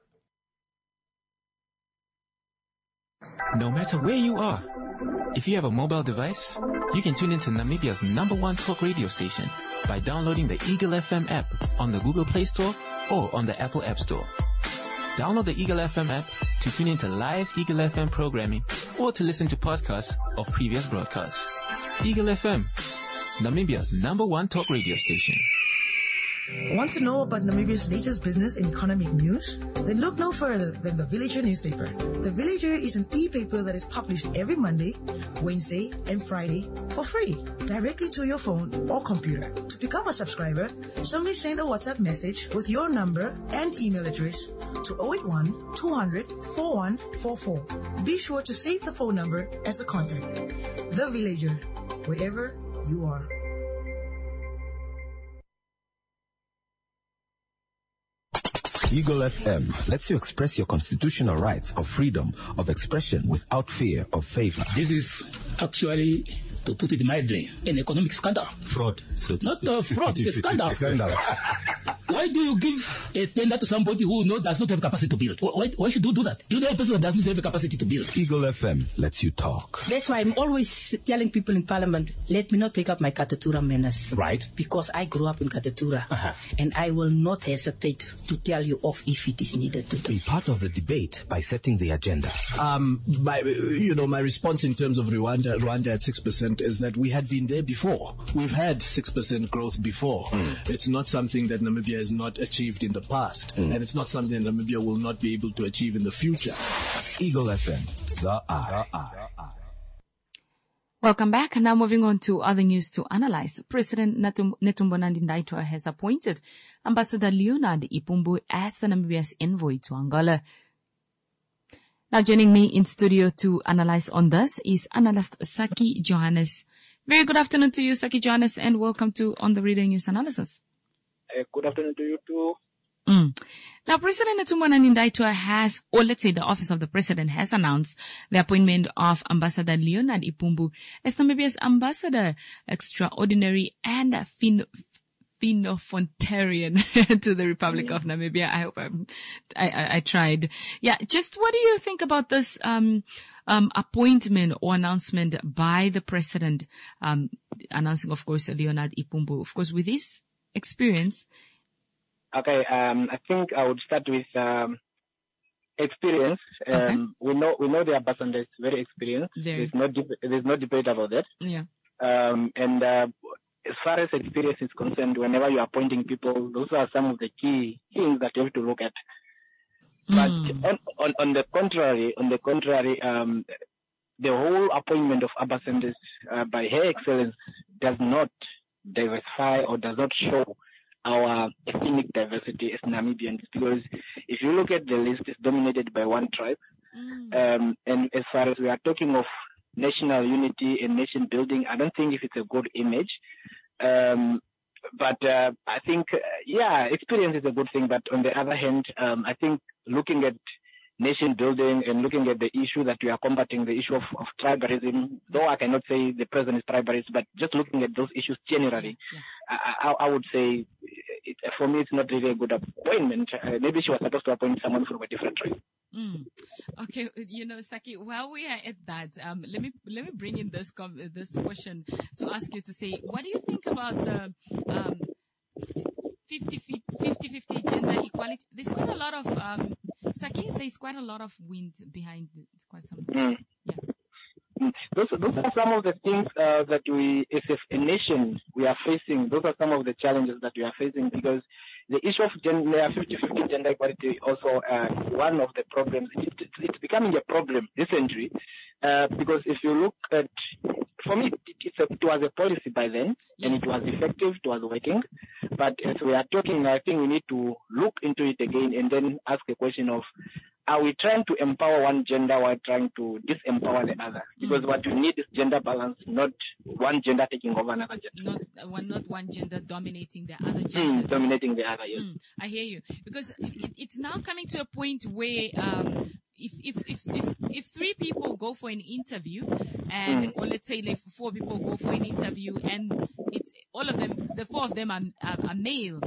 No matter where you are, if you have a mobile device, you can tune into Namibia's number one talk radio station by downloading the Eagle F M app on the Google Play Store or on the Apple App Store. Download the Eagle F M app to tune into live Eagle F M programming or to listen to podcasts of previous broadcasts. Eagle F M, Namibia's number one talk radio station. Want to know about Namibia's latest business and economic news? Then look no further than The Villager newspaper. The Villager is an e-paper that is published every Monday, Wednesday, and Friday for free, directly to your phone or computer. To become a subscriber, simply send a WhatsApp message with your number and email address to zero eight one, two hundred, forty-one forty-four. Be sure to save the phone number as a contact. The Villager, wherever you are. Eagle F M lets you express your constitutional rights of freedom of expression without fear of favor. This is actually, to put it mildly, an economic scandal. Fraud. So Not a fraud, it's a scandal. Scandal. Why do you give a tender to somebody who no, does not have capacity to build? Why, why should you do that? You know a person that doesn't have a capacity to build. Eagle F M lets you talk. That's why I'm always telling people in Parliament, let me not take up my Katatura manners. Right. Because I grew up in Katatura. Uh-huh. And I will not hesitate to tell you off if it is needed to do. Be part of the debate by setting the agenda. Um, my, you know, my response in terms of Rwanda, Rwanda at six percent is that we had been there before. We've had six percent growth before. Mm. It's not something that Namibia has not achieved in the past. Mm. And it's not something that Namibia will not be able to achieve in the future. Eagle F M, the eye. The eye. Welcome back. Now moving on to other news to analyze. President Netumbo Nandi Ndaitwah has appointed Ambassador Leonard Ipumbu as the Namibia's envoy to Angola. Now joining me in studio to analyze on this is analyst Saki Johannes. Very good afternoon to you, Saki Johannes, and welcome to On the Reader News Analysis. Uh, good afternoon to you too. Mm. Now, President Netumbo Nandi Ndaitwah has, or let's say the Office of the President has announced the appointment of Ambassador Leonard Ipumbu as Namibia's Ambassador Extraordinary and fin- Finofontarian to the Republic of Namibia. I hope I'm, I, I, I tried. Yeah, just what do you think about this um, um, appointment or announcement by the President, um, announcing, of course, Leonard Ipumbu? Of course, with his experience. Okay, um, I think I would start with um, experience. Um, okay. We know we know the ambassador is very experienced. Very. There's no de- there's no debate about that. Yeah. Um, and uh, as far as experience is concerned, whenever you're appointing people, those are some of the key things that you have to look at. But mm. on, on on the contrary, on the contrary, um, the whole appointment of ambassadors uh, by Her Excellency does not diversify or does not show our ethnic diversity as Namibians, because if you look at the list, it's dominated by one tribe. Mm. Um, and as far as we are talking of national unity and nation building, I don't think if it's a good image. Um, but uh, I think, uh, yeah, experience is a good thing. But on the other hand, um, I think looking at nation building and looking at the issue that we are combating, the issue of, of tribalism, though I cannot say the president is tribalist, but just looking at those issues generally, yeah. I, I, I would say it, for me it's not really a good appointment. Uh, maybe she was supposed to appoint someone from a different tribe. Mm. Okay, you know, Saki, while we are at that, um, let me let me bring in this com- this question to ask you to say, what do you think about the um, fifty fifty gender equality? There's quite a lot of um, Saki, there's quite a lot of wind behind it. Quite some. Mm. Yeah. Mm. Those, those are some of the things uh, that we, as a nation, we are facing. Those are some of the challenges that we are facing, because the issue of gender, fifty fifty gender equality also uh, one of the problems. It, it, it's becoming a problem recently, uh, because if you look at, for me, it, it's a, it was a policy by then, and it was effective, it was working. But as we are talking, I think we need to look into it again and then ask a question of, are we trying to empower one gender while trying to disempower the other? Because mm. what we need is gender balance, not one gender taking over another gender. Not uh, one, not one gender dominating the other gender. Mm, dominating the other, yes. Mm, I hear you. Because it, it, it's now coming to a point where um, if, if, if, if, if three people go for an interview and, or let's say like four people go for an interview and it's all of them, the four of them are, are, are male.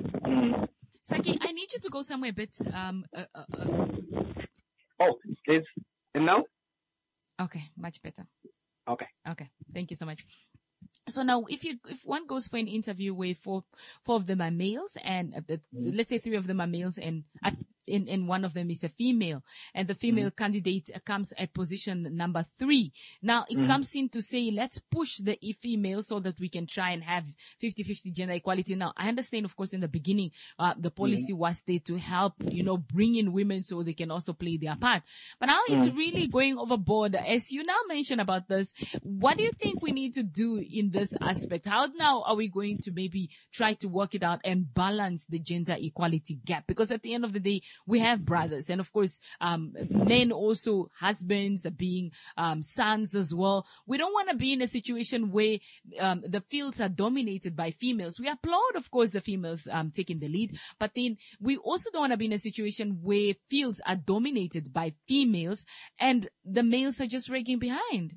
Saki, I need you to go somewhere a bit, um, uh, uh, uh. Oh, it's, and now? Okay, much better. Okay. Okay. Thank you so much. So now, if you, if one goes for an interview where four, four of them are males and uh, the, mm. let's say three of them are males and, uh, in, and one of them is a female and the female mm. candidate comes at position number three. Now it mm. comes in to say, let's push the female so that we can try and have fifty-fifty gender equality. Now I understand, of course, in the beginning, uh, the policy mm. was there to help, you know, bring in women so they can also play their part. But now mm. it's really going overboard. As you now mentioned about this, what do you think we need to do in this aspect? How now are we going to maybe try to work it out and balance the gender equality gap? Because at the end of the day, we have brothers and of course, um, men also, husbands being, um, sons as well. We don't want to be in a situation where, um, the fields are dominated by females. We applaud, of course, the females, um, taking the lead, but then we also don't want to be in a situation where fields are dominated by females and the males are just ragging behind.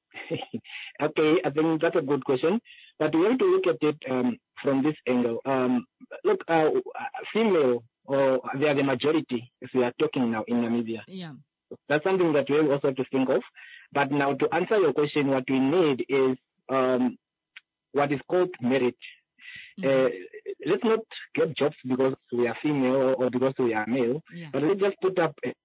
Okay, I think that's a good question, but we have to look at it um, from this angle. Um, look, uh, female, or they are the majority if we are talking now in Namibia. Yeah. That's something that we also have to think of. But now to answer your question, what we need is um, what is called merit. Mm-hmm. Uh, let's not get jobs because we are female or because we are male, yeah. but let's just put up a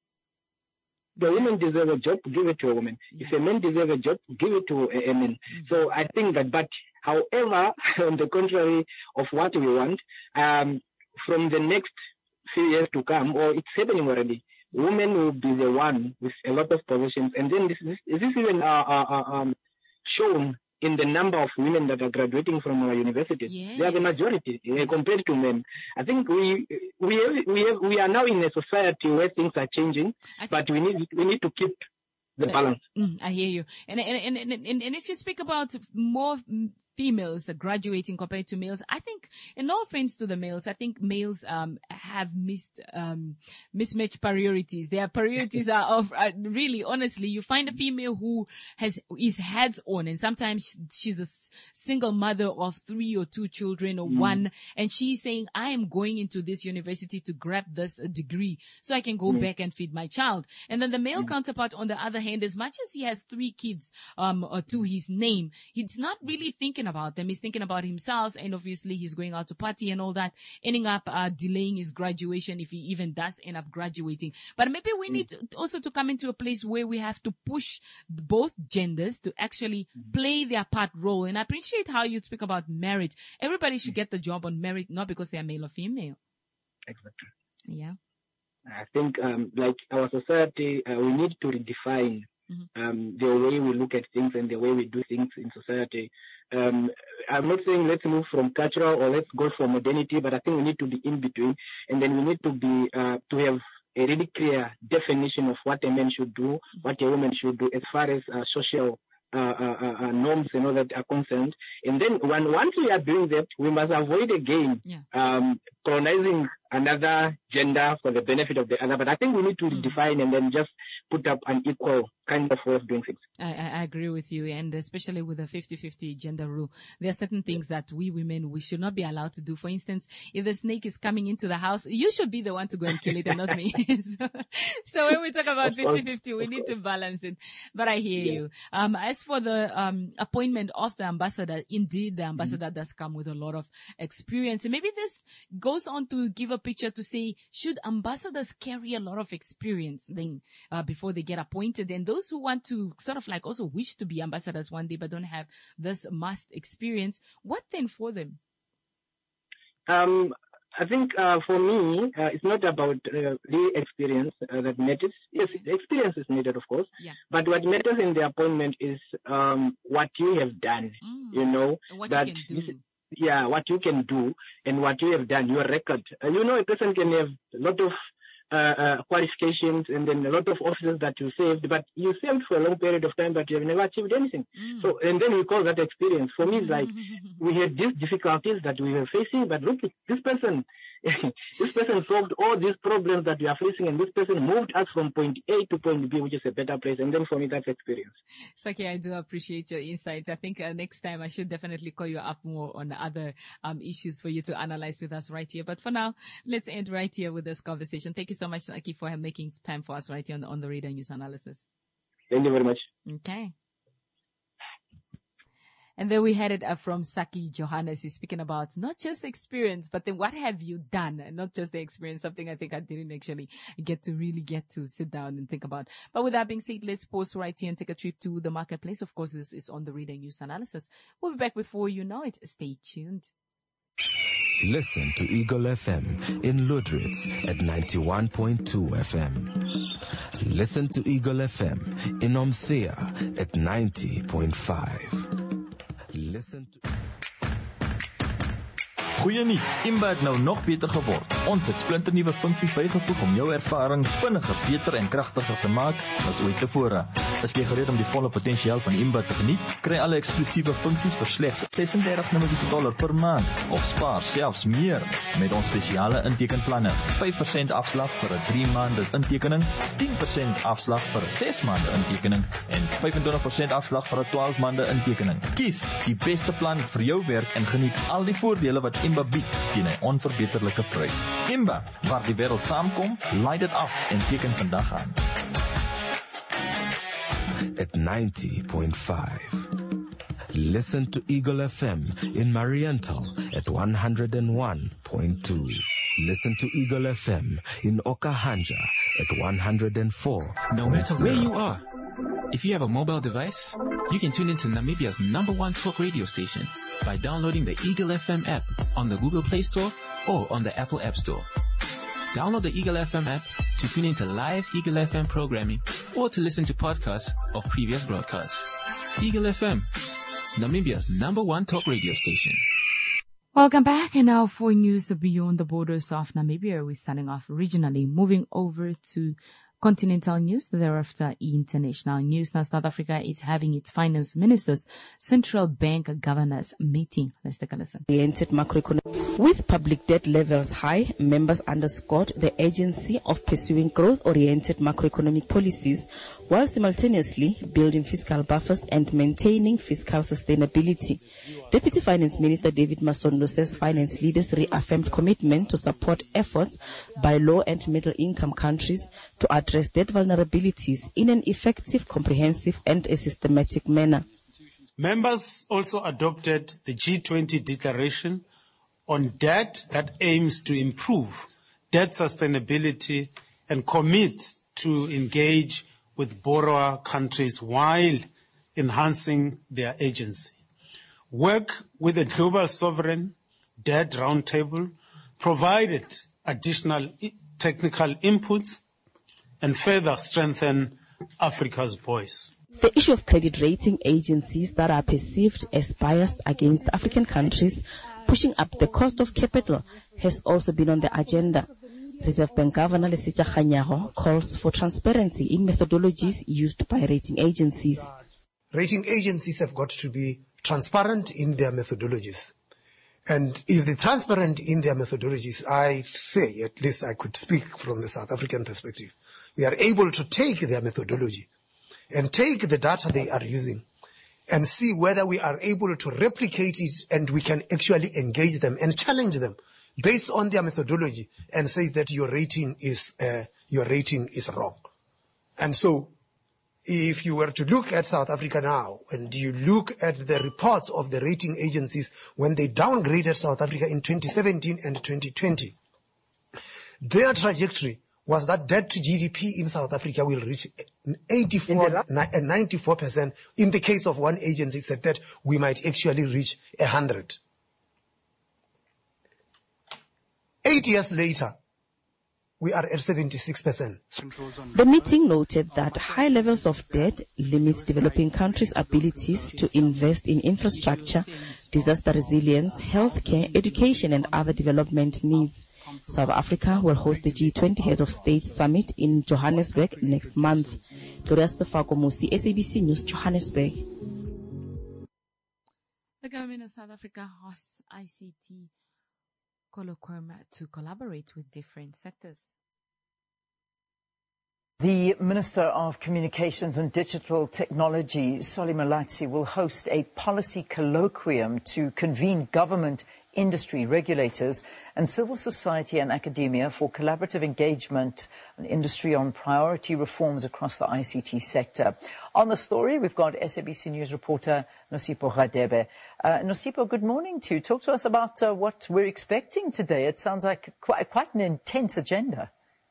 The woman deserves a job, give it to a woman. Yeah. If a man deserves a job, give it to a, a man. Mm-hmm. So I think that, but however, on the contrary of what we want, um, from the next few years to come, or it's happening already, women will be the one with a lot of positions. And then this, this is this even uh, uh, um, shown in the number of women that are graduating from our universities. Yes. They are the majority uh, compared to men. I think we we have, we have, we are now in a society where things are changing, but we need we need to keep the balance. Mm, I hear you. And and, and and and and as you speak about more females graduating compared to males, I think, and no offense to the males, I think males um have missed um mismatched priorities. Their priorities are of uh, really, honestly, you find a female who has is heads on, and sometimes she's a single mother of three or two children or mm. one, and she's saying, I am going into this university to grab this uh, degree so I can go mm. back and feed my child. And then the male mm. counterpart, on the other hand, as much as he has three kids um uh, to his name, he's not really thinking about them. He's thinking about himself, and obviously he's going out to party and all that, ending up uh, delaying his graduation if he even does end up graduating. But maybe we need to also to come into a place where we have to push both genders to actually play their part role. And I appreciate how you speak about merit. Everybody should get the job on merit, not because they are male or female. Exactly. Yeah. I think, um, like our society, uh, we need to redefine Mm-hmm. Um, the way we look at things and the way we do things in society. Um, I'm not saying let's move from cultural or let's go for modernity, but I think we need to be in between, and then we need to be uh, to have a really clear definition of what a man should do, what a woman should do, as far as uh, social uh, uh, uh, norms and all that are concerned. And then when once we are doing that, we must avoid again yeah. um, colonizing another gender for the benefit of the other. But I think we need to mm-hmm. redefine and then just put up an equal kind of way of doing things. I, I agree with you, and especially with the fifty-fifty gender rule, there are certain things that we women, we should not be allowed to do. For instance, if the snake is coming into the house, you should be the one to go and kill it and not me. so, so when we talk about fifty-fifty, we need to balance it. But I hear yeah. you. Um, as for the um appointment of the ambassador, indeed the ambassador mm-hmm. does come with a lot of experience. And maybe this goes on to give a picture to say, should ambassadors carry a lot of experience then uh, before they get appointed? And those who want to sort of like also wish to be ambassadors one day but don't have this must experience, what then for them? Um, I think uh, for me, uh, it's not about uh, the experience uh, that matters. Yes, the experience is needed, of course. Yeah. But what matters in the appointment is um, what you have done. Mm. You know, what that you can do. Yeah, what you can do and what you have done, your record. Uh, you know, a person can have a lot of uh, uh, qualifications, and then a lot of officers that you saved, but you saved for a long period of time, but you have never achieved anything. Mm. So, and then we call that experience. For me, it's like we had these difficulties that we were facing, but look, this person, this person solved all these problems that we are facing, and this person moved us from point A to point B, which is a better place. And then for me, that's experience. Saki, I do appreciate your insights. I think uh, next time I should definitely call you up more on other um, issues for you to analyze with us right here. But for now, let's end right here with this conversation. Thank you so much, Saki, for making time for us right here on the, on the Radar News Analysis. Thank you very much. Okay. And then we had it uh, from Saki Johannes. He's speaking about not just experience, but then what have you done? And not just the experience, something I think I didn't actually get to really get to sit down and think about. But with that being said, let's pause right here and take a trip to the marketplace. Of course, this is on the Radar News Analysis. We'll be back before you know it. Stay tuned. Listen to Eagle F M in Lodritz at ninety-one point two F M. Listen to Eagle F M in Omthea at ninety point five. Listen to... Goeie nuus, Imba het nou nog beter geword. Ons het splinternuwe funksies bygevoeg om jou ervaring vinniger, beter en kragtiger te maak as ooit tevore. Is jy gereed om die volle potensiaal van Imba te geniet? Kry alle eksklusiewe funksies vir slegs ses en dertig dollar per maand of spaar selfs meer met ons spesiale intekenplanne. vyf persent afslag vir 'n drie maande intekening, tien persent afslag vir 'n ses maande intekening en vyfentwintig persent afslag vir 'n twaalf maande intekening. Kies die beste plan vir jou werk en geniet al die voordele wat Imba bied teen 'n onverbeterlike prys. Imba, waar die wêreld saamkom, laai dit af en teken vandag aan. At ninety point five. Listen to Eagle F M in Mariental at one hundred one point two. Listen to Eagle F M in Okahanja at one hundred four. No matter where you are, if you have a mobile device, you can tune into Namibia's number one talk radio station by downloading the Eagle F M app on the Google Play Store or on the Apple App Store. Download the Eagle F M app to tune into live Eagle F M programming or to listen to podcasts of previous broadcasts. Eagle F M, Namibia's number one talk radio station. Welcome back, and now for news beyond the borders of Namibia. We're starting off regionally, moving over to continental news, thereafter international news. Now, South Africa is having its finance ministers' central bank governors meeting. Let's take a listen. Oriented macroeconomic. With public debt levels high, members underscored the urgency of pursuing growth-oriented macroeconomic policies while simultaneously building fiscal buffers and maintaining fiscal sustainability. Deputy Finance Minister David Masondo says finance leaders reaffirmed commitment to support efforts by low and middle income countries to address debt vulnerabilities in an effective, comprehensive and a systematic manner. Members also adopted the G twenty declaration on debt that aims to improve debt sustainability and commit to engage with borrower countries while enhancing their agency. Work with the Global Sovereign Debt Roundtable provided additional technical inputs and further strengthen Africa's voice. The issue of credit rating agencies that are perceived as biased against African countries pushing up the cost of capital has also been on the agenda. Reserve Bank Governor Lesetja Kganyago calls for transparency in methodologies used by rating agencies. Rating agencies have got to be transparent in their methodologies. And if they're transparent in their methodologies, I say, at least I could speak from the South African perspective, we are able to take their methodology and take the data they are using and see whether we are able to replicate it and we can actually engage them and challenge them based on their methodology and say that your rating is uh, your rating is wrong. And so if you were to look at South Africa now and you look at the reports of the rating agencies when they downgraded South Africa in twenty seventeen and twenty twenty, their trajectory was that debt to G D P in South Africa will reach eighty-four and ninety-four percent. In the case of one agency, said that we might actually reach one hundred. Eight years later, we are at seventy-six percent. The meeting noted that high levels of debt limits developing countries' abilities to invest in infrastructure, disaster resilience, healthcare, education, and other development needs. South Africa will host the G twenty Head of State Summit in Johannesburg next month. Gloria Stefako Musi, S A B C News, Johannesburg. The government of South Africa hosts I C T colloquium to collaborate with different sectors. The Minister of Communications and Digital Technology, Solly Malatsi, will host a policy colloquium to convene government, industry, regulators, and civil society and academia for collaborative engagement and industry on priority reforms across the I C T sector. On the story, we've got S A B C News reporter Nosipho Radebe. Uh, Nosipho, good morning to you. Talk to us about uh, what we're expecting today. It sounds like quite, quite an intense agenda.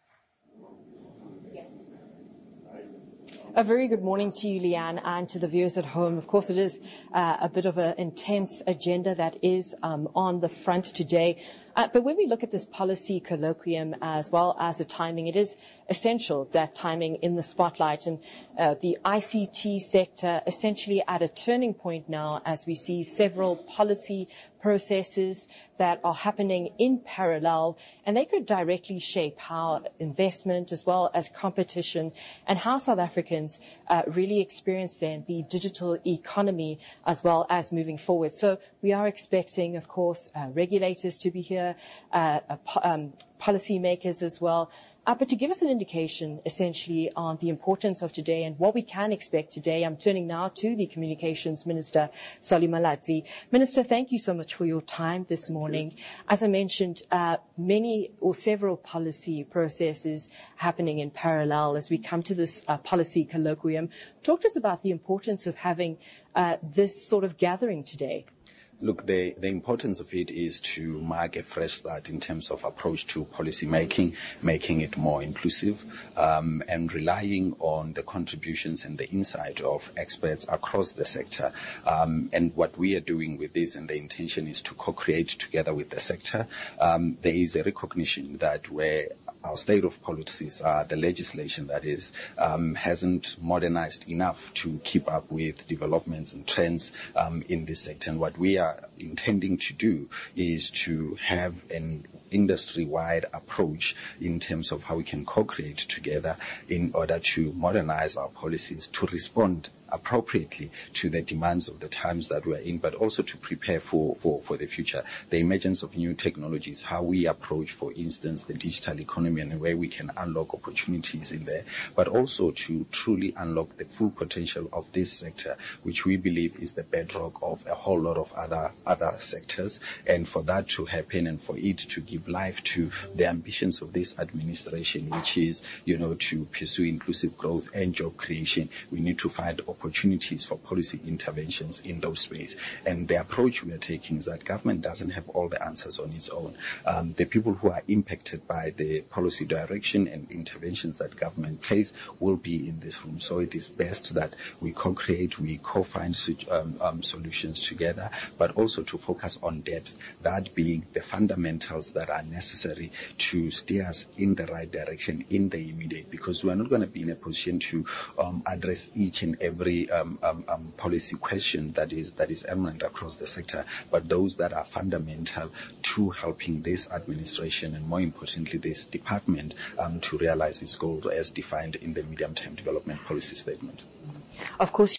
A very good morning to you, Leanne, and to the viewers at home. Of course, it is uh, a bit of an intense agenda that is um, on the front today. Uh, but when we look at this policy colloquium as well as the timing, it is essential that timing in the spotlight. And uh, the I C T sector essentially at a turning point now as we see several policy processes that are happening in parallel, and they could directly shape how investment as well as competition and how South Africans uh, really experience then the digital economy as well as moving forward. So we are expecting, of course, uh, regulators to be here, uh, um, policymakers as well. Uh, but to give us an indication, essentially, on the importance of today and what we can expect today, I'm turning now to the Communications Minister, Solly Malatsi. Minister, thank you so much for your time this morning. As I mentioned, uh, many or several policy processes happening in parallel as we come to this uh, policy colloquium. Talk to us about the importance of having uh, this sort of gathering today. Look, the, the importance of it is to mark a fresh start in terms of approach to policy making, making it more inclusive, um, and relying on the contributions and the insight of experts across the sector. Um, and what we are doing with this, and the intention is to co-create together with the sector. Um, there is a recognition that where our state of policies, uh, the legislation that is, um, hasn't modernized enough to keep up with developments and trends um, in this sector. And what we are intending to do is to have an industry-wide approach in terms of how we can co-create together in order to modernize our policies to respond appropriately to the demands of the times that we're in, but also to prepare for, for, for the future. The emergence of new technologies, how we approach, for instance, the digital economy and where we can unlock opportunities in there, but also to truly unlock the full potential of this sector, which we believe is the bedrock of a whole lot of other, other sectors. And for that to happen and for it to give life to the ambitions of this administration, which is, you know, to pursue inclusive growth and job creation, we need to find opportunities for policy interventions in those spaces. And the approach we are taking is that government doesn't have all the answers on its own. Um, the people who are impacted by the policy direction and interventions that government plays will be in this room. So it is best that we co-create, we co-find um, um, solutions together, but also to focus on depth, that being the fundamentals that are necessary to steer us in the right direction in the immediate, because we are not going to be in a position to um, address each and every Um, um, um, policy question that is that is eminent across the sector, but those that are fundamental to helping this administration and, more importantly, this department um, to realize its goals as defined in the medium-term development policy statement. Of course.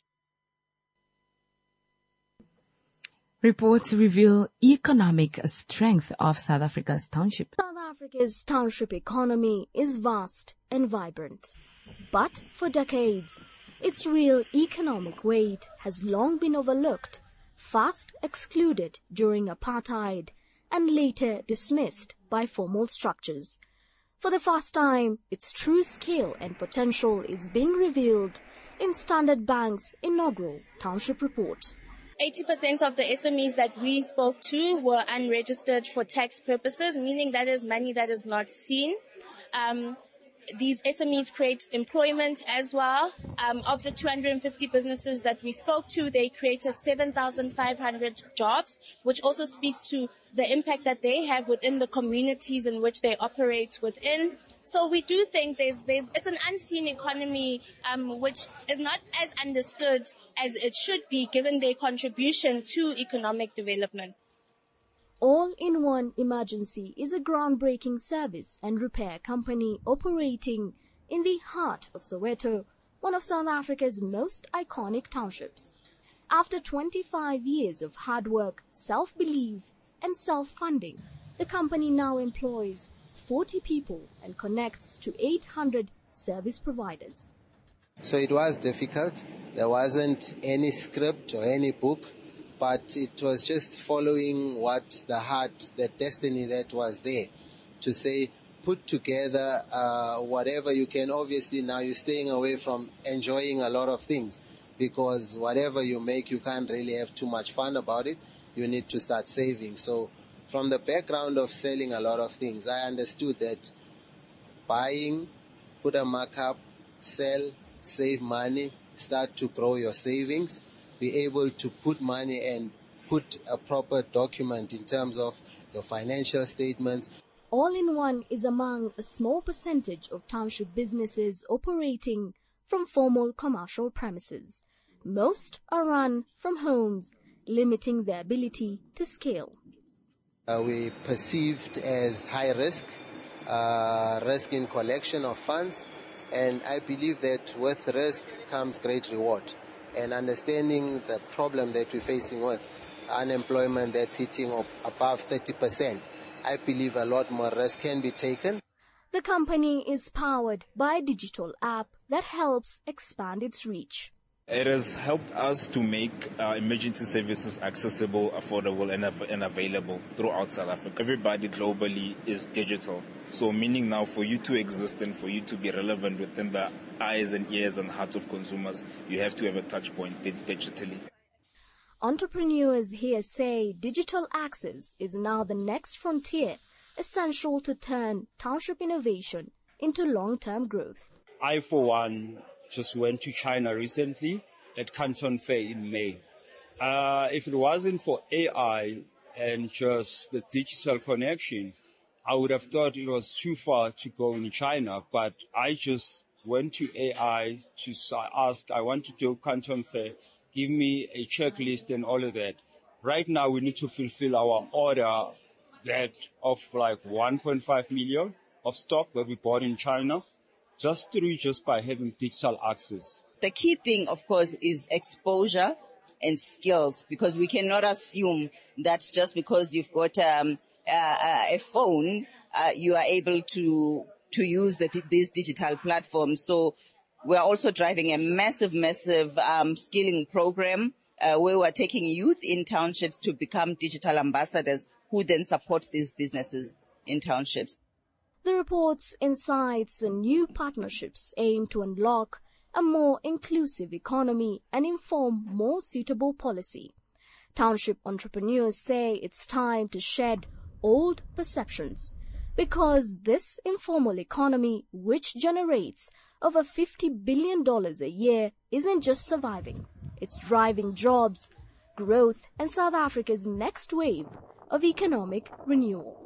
Reports reveal economic strength of South Africa's township. South Africa's township economy is vast and vibrant, but for decades, its real economic weight has long been overlooked, first excluded during apartheid and later dismissed by formal structures. For the first time, its true scale and potential is being revealed in Standard Bank's inaugural township report. eighty percent of the S M Es that we spoke to were unregistered for tax purposes, meaning that is money that is not seen. Um, These S M Es create employment as well. Um, of the two hundred fifty businesses that we spoke to, they created seven thousand five hundred jobs, which also speaks to the impact that they have within the communities in which they operate within. So we do think there's, there's, it's an unseen economy, um, which is not as understood as it should be, given their contribution to economic development. All-in-One Emergency is a groundbreaking service and repair company operating in the heart of Soweto, one of South Africa's most iconic townships. After twenty-five years of hard work, self-belief, and self-funding, the company now employs forty people and connects to eight hundred service providers. So it was difficult. There wasn't any script or any book, but it was just following what the heart, the destiny that was there, to say, put together uh, whatever you can. Obviously, now you're staying away from enjoying a lot of things, because whatever you make, you can't really have too much fun about it. You need to start saving. So from the background of selling a lot of things, I understood that buying, put a markup, sell, save money, start to grow your savings, be able to put money and put a proper document in terms of your financial statements. All-in-One is among a small percentage of township businesses operating from formal commercial premises. Most are run from homes, limiting their ability to scale. Uh, we perceived as high risk, uh, risk in collection of funds, and I believe that with risk comes great reward. And understanding the problem that we're facing with unemployment that's hitting up above thirty percent, I believe a lot more risk can be taken. The company is powered by a digital app that helps expand its reach. It has helped us to make uh, emergency services accessible, affordable, and, av- and available throughout South Africa. Everybody globally is digital. So meaning now for you to exist and for you to be relevant within the eyes and ears and hearts of consumers, you have to have a touch point digitally. Entrepreneurs here say digital access is now the next frontier, essential to turn township innovation into long-term growth. I, for one, just went to China recently at Canton Fair in May. Uh, if it wasn't for A I and just the digital connection, I would have thought it was too far to go in China, but I just went to A I to ask, I want to do Canton Fair, give me a checklist and all of that. Right now, we need to fulfill our order that of like one point five million of stock that we bought in China, just through just by having digital access. The key thing, of course, is exposure and skills, because we cannot assume that just because you've got um, uh, a phone, uh, you are able to to use the, these digital platforms. So we're also driving a massive, massive um, skilling program uh, where we're taking youth in townships to become digital ambassadors who then support these businesses in townships. The report's insights and new partnerships aim to unlock a more inclusive economy and inform more suitable policy. Township entrepreneurs say it's time to shed old perceptions, because this informal economy, which generates over fifty billion dollars a year, isn't just surviving. It's driving jobs, growth, and South Africa's next wave of economic renewal.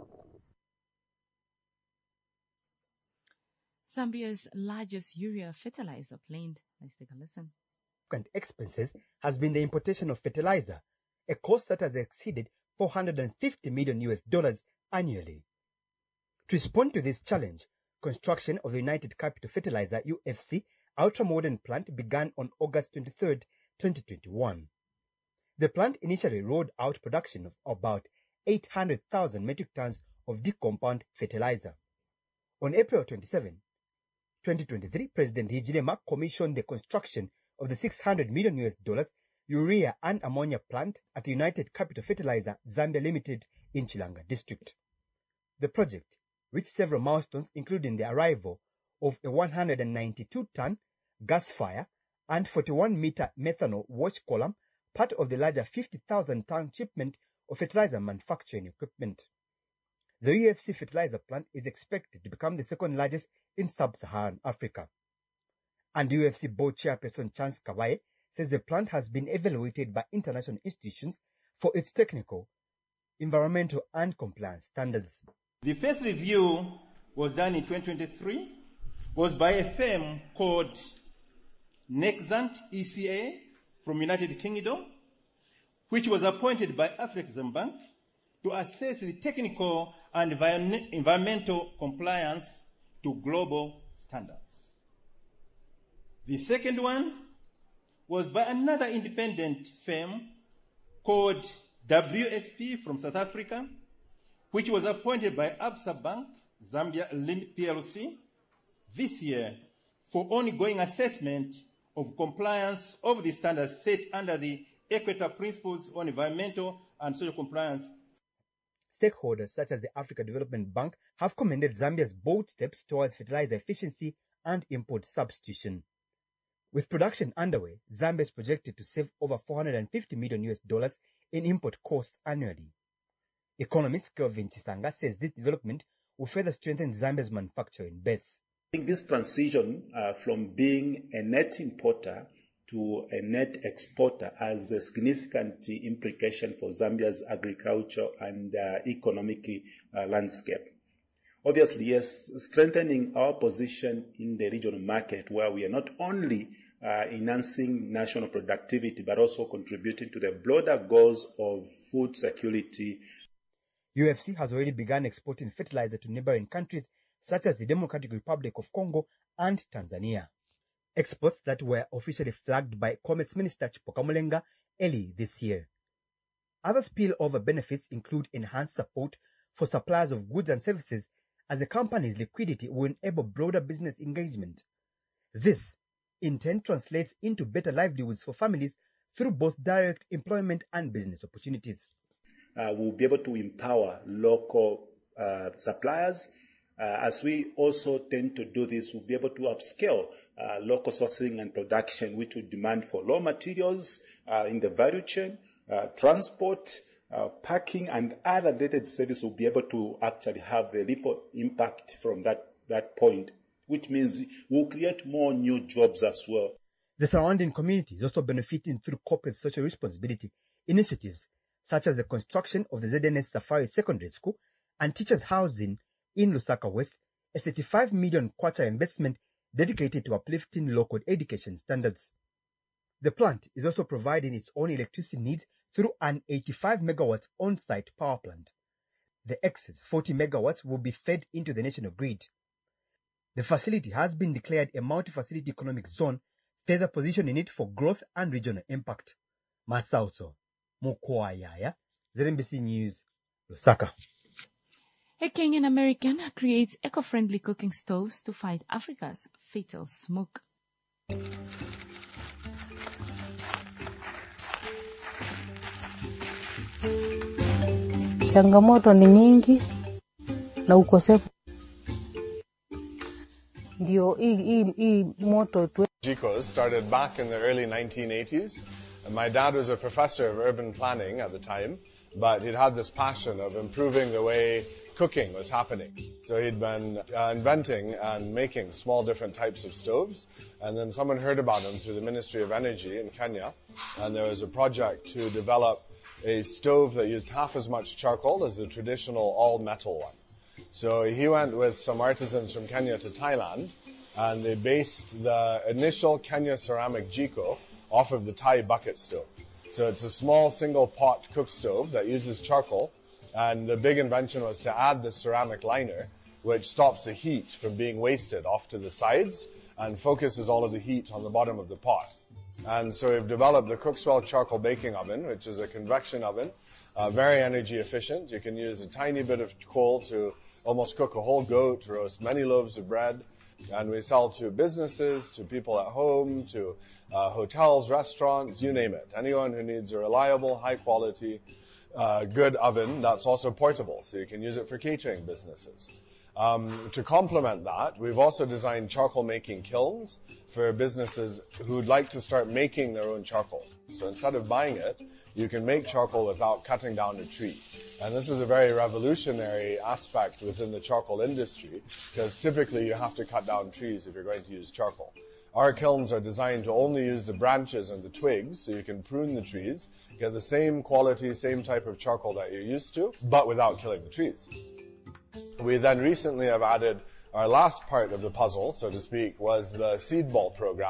Zambia's largest urea fertilizer plant. Let's take a listen. Expenses has been the importation of fertilizer, a cost that has exceeded four hundred fifty million U S dollars annually. To respond to this challenge, construction of the United Capital Fertilizer U F C ultra-modern plant began on August twenty-third, twenty twenty-one. The plant initially rolled out production of about eight hundred thousand metric tons of decompound fertilizer. On April twenty-seventh, twenty twenty-three, President Hichilema commissioned the construction of the six hundred million U S dollars urea and ammonia plant at United Capital Fertilizer Zambia Limited in Chilanga District. The project reached several milestones, including the arrival of a one hundred ninety-two ton gas fire and forty-one meter methanol wash column, part of the larger fifty thousand ton shipment of fertilizer manufacturing equipment. The U F C fertilizer plant is expected to become the second largest in sub-Saharan Africa. And U F C board chairperson Chance Kawaye says the plant has been evaluated by international institutions for its technical, environmental and compliance standards. The first review was done in twenty twenty-three, was by a firm called Nexant E C A from United Kingdom, which was appointed by Afrexim Bank to assess the technical and envi- environmental compliance to global standards. The second one was by another independent firm called W S P from South Africa, which was appointed by Absa Bank, Zambia P L C, this year for ongoing assessment of compliance of the standards set under the Equator Principles on Environmental and Social Compliance. Stakeholders such as the Africa Development Bank have commended Zambia's bold steps towards fertilizer efficiency and import substitution. With production underway, Zambia is projected to save over four hundred fifty million U S dollars in import costs annually. Economist Kelvin Chisanga says this development will further strengthen Zambia's manufacturing base. I think this transition uh, from being a net importer to a net exporter has a significant implication for Zambia's agriculture and uh, economic uh, landscape. Obviously, yes, strengthening our position in the regional market where we are not only uh, enhancing national productivity but also contributing to the broader goals of food security. U F C has already begun exporting fertilizer to neighboring countries such as the Democratic Republic of Congo and Tanzania. Exports that were officially flagged by Commerce Minister Chipoka Mulenga early this year. Other spillover benefits include enhanced support for suppliers of goods and services as the company's liquidity will enable broader business engagement. This, in turn, translates into better livelihoods for families through both direct employment and business opportunities. Uh, we'll be able to empower local uh, suppliers. Uh, as we also tend to do this, we'll be able to upscale uh, local sourcing and production, which will demand for raw materials uh, in the value chain, uh, transport, uh, packing, and other related services will be able to actually have a ripple impact from that, that point, which means we'll create more new jobs as well. The surrounding community is also benefiting through corporate social responsibility initiatives, such as the construction of the Z N S Safari Secondary School and teachers' housing in Lusaka West, a thirty-five million kwacha investment dedicated to uplifting local education standards. The plant is also providing its own electricity needs through an eighty-five megawatt on-site power plant. The excess forty megawatts will be fed into the national grid. The facility has been declared a multi-facility economic zone, further positioning it for growth and regional impact. Masauso Mukwayaya, Z N B C News, Lusaka. A Kenyan American creates eco-friendly cooking stoves to fight Africa's fatal smoke. Changamoto ni nyingi na ukosefu ndio hii hii moto tu. Jikos started back in the early nineteen eighties. My dad was a professor of urban planning at the time, but he'd had this passion of improving the way cooking was happening. So he'd been uh, inventing and making small different types of stoves, and then someone heard about him through the Ministry of Energy in Kenya, and there was a project to develop a stove that used half as much charcoal as the traditional all-metal one. So he went with some artisans from Kenya to Thailand, and they based the initial Kenya ceramic jiko off of the Thai bucket stove. So it's a small single pot cook stove that uses charcoal, and the big invention was to add the ceramic liner, which stops the heat from being wasted off to the sides and focuses all of the heat on the bottom of the pot. And so we've developed the Cookswell charcoal baking oven, which is a convection oven, uh, very energy efficient. You can use a tiny bit of coal to almost cook a whole goat, roast many loaves of bread. And we sell to businesses, to people at home, to uh, hotels, restaurants, you name it. Anyone who needs a reliable, high quality, uh, good oven that's also portable, so you can use it for catering businesses. Um, to complement that, we've also designed charcoal making kilns for businesses who'd like to start making their own charcoal. So instead of buying it, you can make charcoal without cutting down a tree. And this is a very revolutionary aspect within the charcoal industry, because typically you have to cut down trees if you're going to use charcoal. Our kilns are designed to only use the branches and the twigs, so you can prune the trees, get the same quality, same type of charcoal that you're used to, but without killing the trees. We then recently have added our last part of the puzzle, so to speak, was the seed ball program,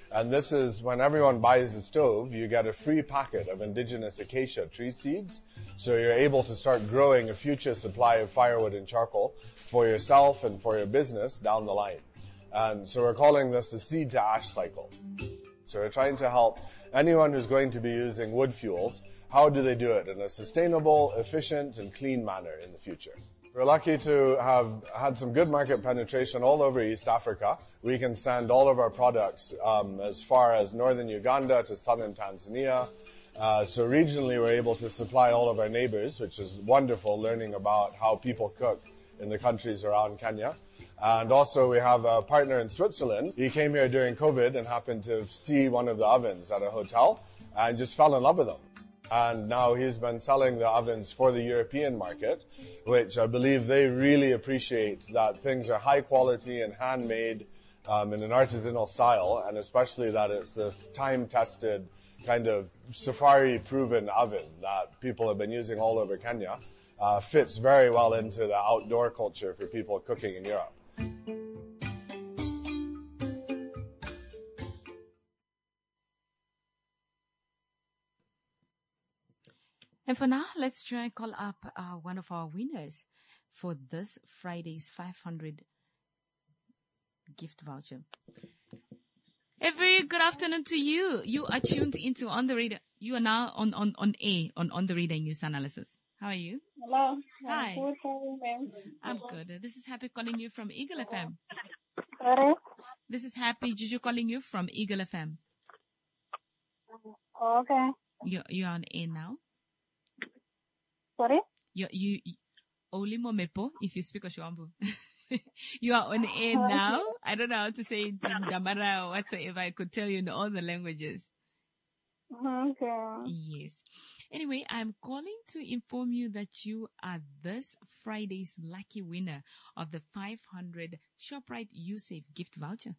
And this is when everyone buys the stove, you get a free packet of indigenous acacia tree seeds. So you're able to start growing a future supply of firewood and charcoal for yourself and for your business down the line. And so we're calling this the seed to ash cycle. So we're trying to help anyone who's going to be using wood fuels. How do they do it in a sustainable, efficient, and clean manner in the future? We're lucky to have had some good market penetration all over East Africa. We can send all of our products um, as far as northern Uganda to southern Tanzania. Uh, so regionally, we're able to supply all of our neighbors, which is wonderful, learning about how people cook in the countries around Kenya. And also, we have a partner in Switzerland. He came here during COVID and happened to see one of the ovens at a hotel and just fell in love with them. And now he's been selling the ovens for the European market, which I believe they really appreciate that things are high quality and handmade um, in an artisanal style, and especially that it's this time-tested kind of safari-proven oven that people have been using all over Kenya. Uh, fits very well into the outdoor culture for people cooking in Europe. And for now, let's try and call up uh, one of our winners for this Friday's five hundred gift voucher. A very good afternoon to you. You are tuned into On the Radar. You are now on, on, on A, on On the Radar News Analysis. How are you? Hello. Hi. I'm good. How are you, ma'am? I'm good. This is Happy calling you from Eagle F M. Sorry? This is Happy Juju calling you from Eagle F M. Okay. You, you're on A now. Sorry? You, you, you only Momepo if you speak Oshwambu. You are on air now. I don't know how to say it in Damara or whatsoever. I could tell you in all the languages. Okay. Yes. Anyway, I'm calling to inform you that you are this Friday's lucky winner of the five hundred ShopRite YouSave gift voucher.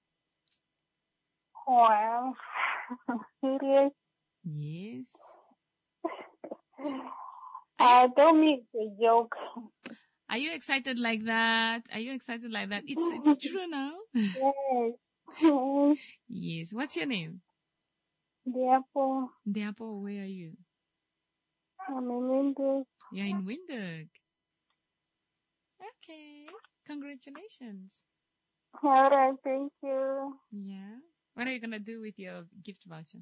Wow. Serious? Yes. I don't mean it's a joke. Are you excited like that? Are you excited like that? It's it's true now. Yes. Yes. What's your name? Diapo. Diapo, where are you? I'm in Windhoek. You're in Windhoek. Okay. Congratulations. All right, thank you. Yeah. What are you going to do with your gift voucher?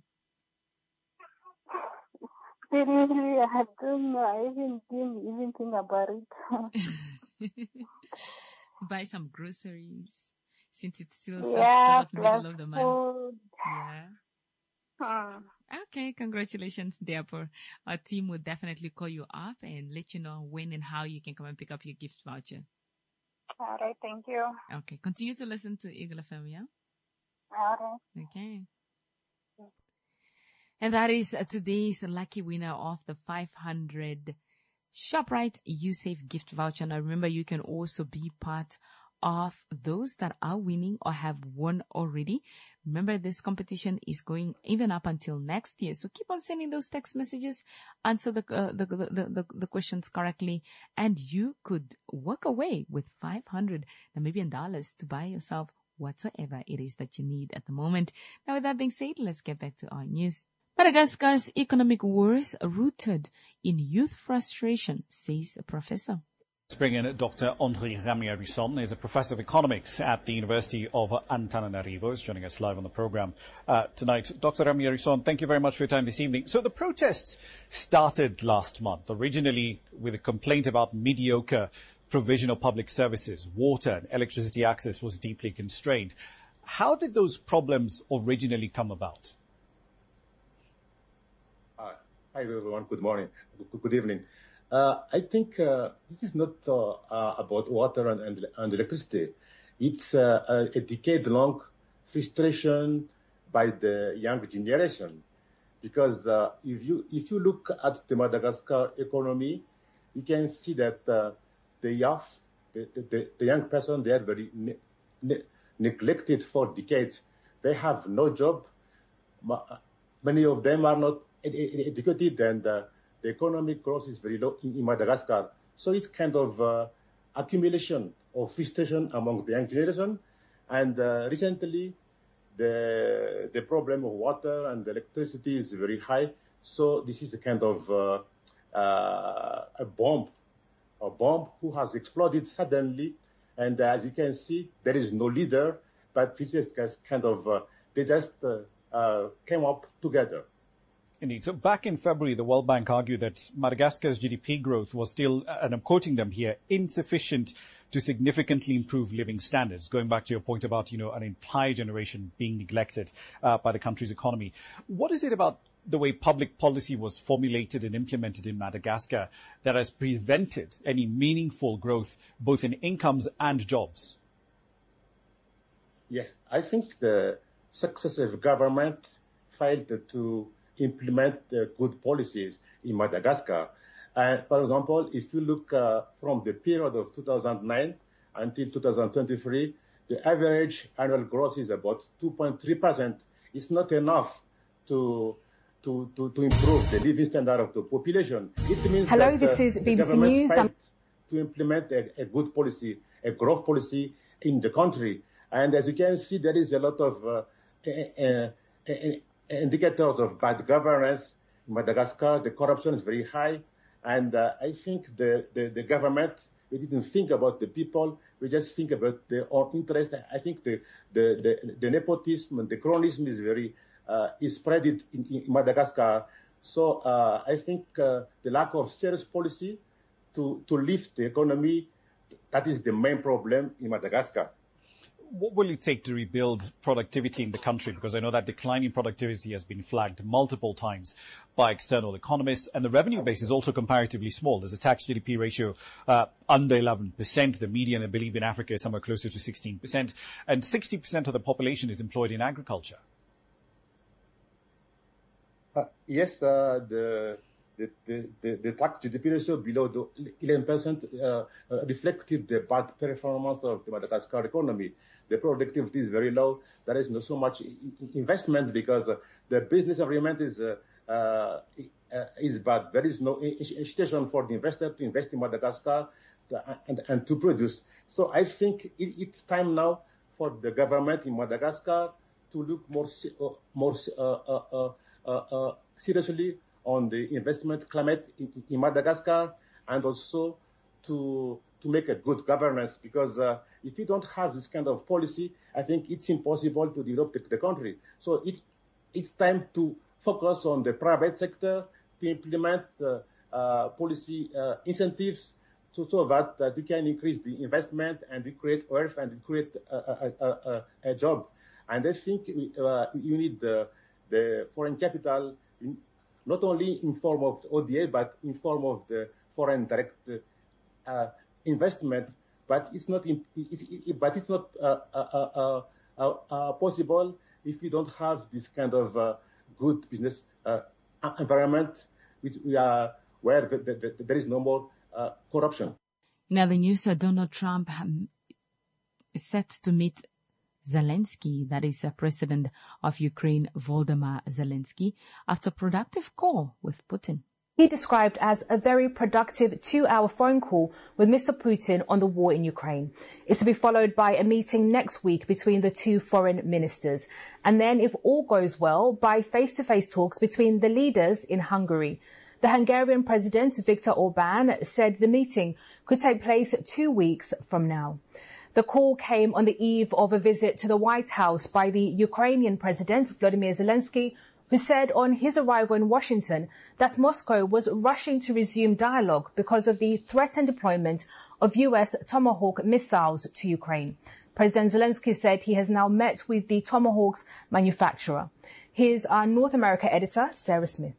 Seriously, I don't know. I even didn't even think about it. Buy some groceries since it's still yeah, sort of middle of the month. Food. Yeah. Hmm. Okay, congratulations, Diapo. Our team will definitely call you up and let you know when and how you can come and pick up your gift voucher. All right, thank you. Okay, continue to listen to Eagle F M, yeah? All right. Okay. And that is uh, today's lucky winner of the five hundred ShopRite YouSave gift voucher. Now remember, you can also be part of those that are winning or have won already. Remember, this competition is going even up until next year. So keep on sending those text messages, answer the, uh, the, the, the, the questions correctly, and you could walk away with five hundred Namibian dollars to buy yourself whatsoever it is that you need at the moment. Now, with that being said, let's get back to our news. Madagascar's economic woes rooted in youth frustration, says a professor. Let's bring in Doctor Henri Ramieri-Son. He's a professor of economics at the University of Antananarivo. He's joining us live on the program uh, tonight. Doctor Ramieri-Son, thank you very much for your time this evening. So the protests started last month, originally with a complaint about mediocre provision of public services. Water and electricity access was deeply constrained. How did those problems originally come about? Hi, everyone. Good morning. Good evening. Uh, I think uh, this is not uh, uh, about water and, and, and electricity. It's uh, a, a decade-long frustration by the young generation. Because uh, if you if you look at the Madagascar economy, you can see that uh, the youth, the, the, the young person, they are very ne ne neglected for decades. They have no job. Many of them are not educated, and uh, the economic growth is very low in, in Madagascar. So it's kind of uh, accumulation of frustration among the young generation. And uh, recently, the the problem of water and electricity is very high. So this is a kind of uh, uh, a bomb, a bomb who has exploded suddenly. And as you can see, there is no leader, but this is kind of, uh, they just uh, uh, came up together. Indeed. So back in February, the World Bank argued that Madagascar's G D P growth was still, and I'm quoting them here, insufficient to significantly improve living standards, going back to your point about, you know, an entire generation being neglected uh, by the country's economy. What is it about the way public policy was formulated and implemented in Madagascar that has prevented any meaningful growth, both in incomes and jobs? Yes, I think the successive government failed to implement uh, good policies in Madagascar. Uh, for example, if you look uh, from the period of two thousand nine until two thousand twenty-three, the average annual growth is about two point three percent. It's not enough to To, to, to improve the living standard of the population. It means Hello, that, this uh, is the B B C government News. failed to implement a, a good policy, a growth policy in the country. And as you can see, there is a lot of uh, uh, uh, indicators of bad governance in Madagascar. The corruption is very high. And uh, I think the, the, the government, we didn't think about the people. We just think about their own interest. I think the, the, the, the nepotism and the cronyism is very Uh, is spread in, in Madagascar. So uh, I think uh, the lack of serious policy to, to lift the economy, that is the main problem in Madagascar. What will it take to rebuild productivity in the country? Because I know that declining productivity has been flagged multiple times by external economists, and the revenue base is also comparatively small. There's a tax G D P ratio uh, under eleven percent. The median, I believe, in Africa is somewhere closer to sixteen percent, and sixty percent of the population is employed in agriculture. Uh, yes, uh, the, the, the, the tax G D P ratio below the eleven percent uh, uh, reflected the bad performance of the Madagascar economy. The productivity is very low. There is not so much investment because uh, the business environment is uh, uh, is bad. There is no incitation for the investor to invest in Madagascar and, and to produce. So I think it, it's time now for the government in Madagascar to look more more uh, uh, uh, Uh, uh, seriously on the investment climate in, in Madagascar, and also to to make a good governance, because uh, if you don't have this kind of policy, I think it's impossible to develop the, the country. So it it's time to focus on the private sector to implement uh, uh, policy uh, incentives to, so that uh, you can increase the investment and you create wealth and you create a, a, a, a, a job. And I think we, uh, you need the the foreign capital, in, not only in form of O D A, but in form of the foreign direct uh, investment. But it's not, it, it, but it's not uh, uh, uh, uh, possible if you don't have this kind of uh, good business uh, environment, which we are where the, the, the, there is no more uh, corruption. Now, the news of Donald Trump is set to meet Zelensky, that is uh, President of Ukraine, Volodymyr Zelensky, after a productive call with Putin. He described as a very productive two-hour phone call with Mister Putin on the war in Ukraine. It's to be followed by a meeting next week between the two foreign ministers. And then, if all goes well, by face-to-face talks between the leaders in Hungary. The Hungarian President, Viktor Orbán, said the meeting could take place two weeks from now. The call came on the eve of a visit to the White House by the Ukrainian President, Volodymyr Zelensky, who said on his arrival in Washington that Moscow was rushing to resume dialogue because of the threatened deployment of U S Tomahawk missiles to Ukraine. President Zelensky said he has now met with the Tomahawk's manufacturer. Here's our North America editor, Sarah Smith.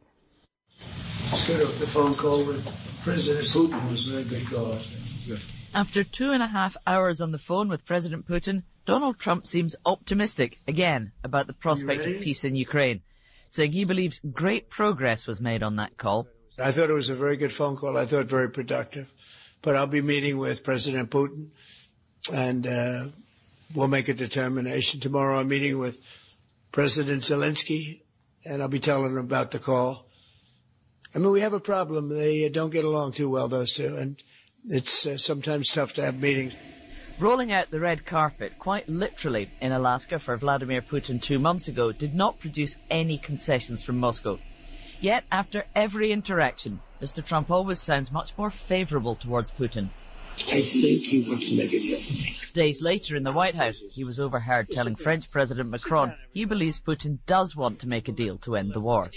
The phone call with President Putin was a very good call. Good. After two and a half hours on the phone with President Putin, Donald Trump seems optimistic again about the prospect of peace in Ukraine, saying he believes great progress was made on that call. I thought it was a very good phone call. I thought very productive. But I'll be meeting with President Putin, and uh, we'll make a determination. Tomorrow I'm meeting with President Zelensky, and I'll be telling him about the call. I mean, we have a problem. They uh, don't get along too well, those two, and it's uh, sometimes tough to have meetings. Rolling out the red carpet, quite literally, in Alaska for Vladimir Putin two months ago did not produce any concessions from Moscow. Yet, after every interaction, Mister Trump always sounds much more favourable towards Putin. I think he wants to make a deal with me. Days later in the White House, he was overheard telling French President Macron he believes Putin does want to make a deal to end the war.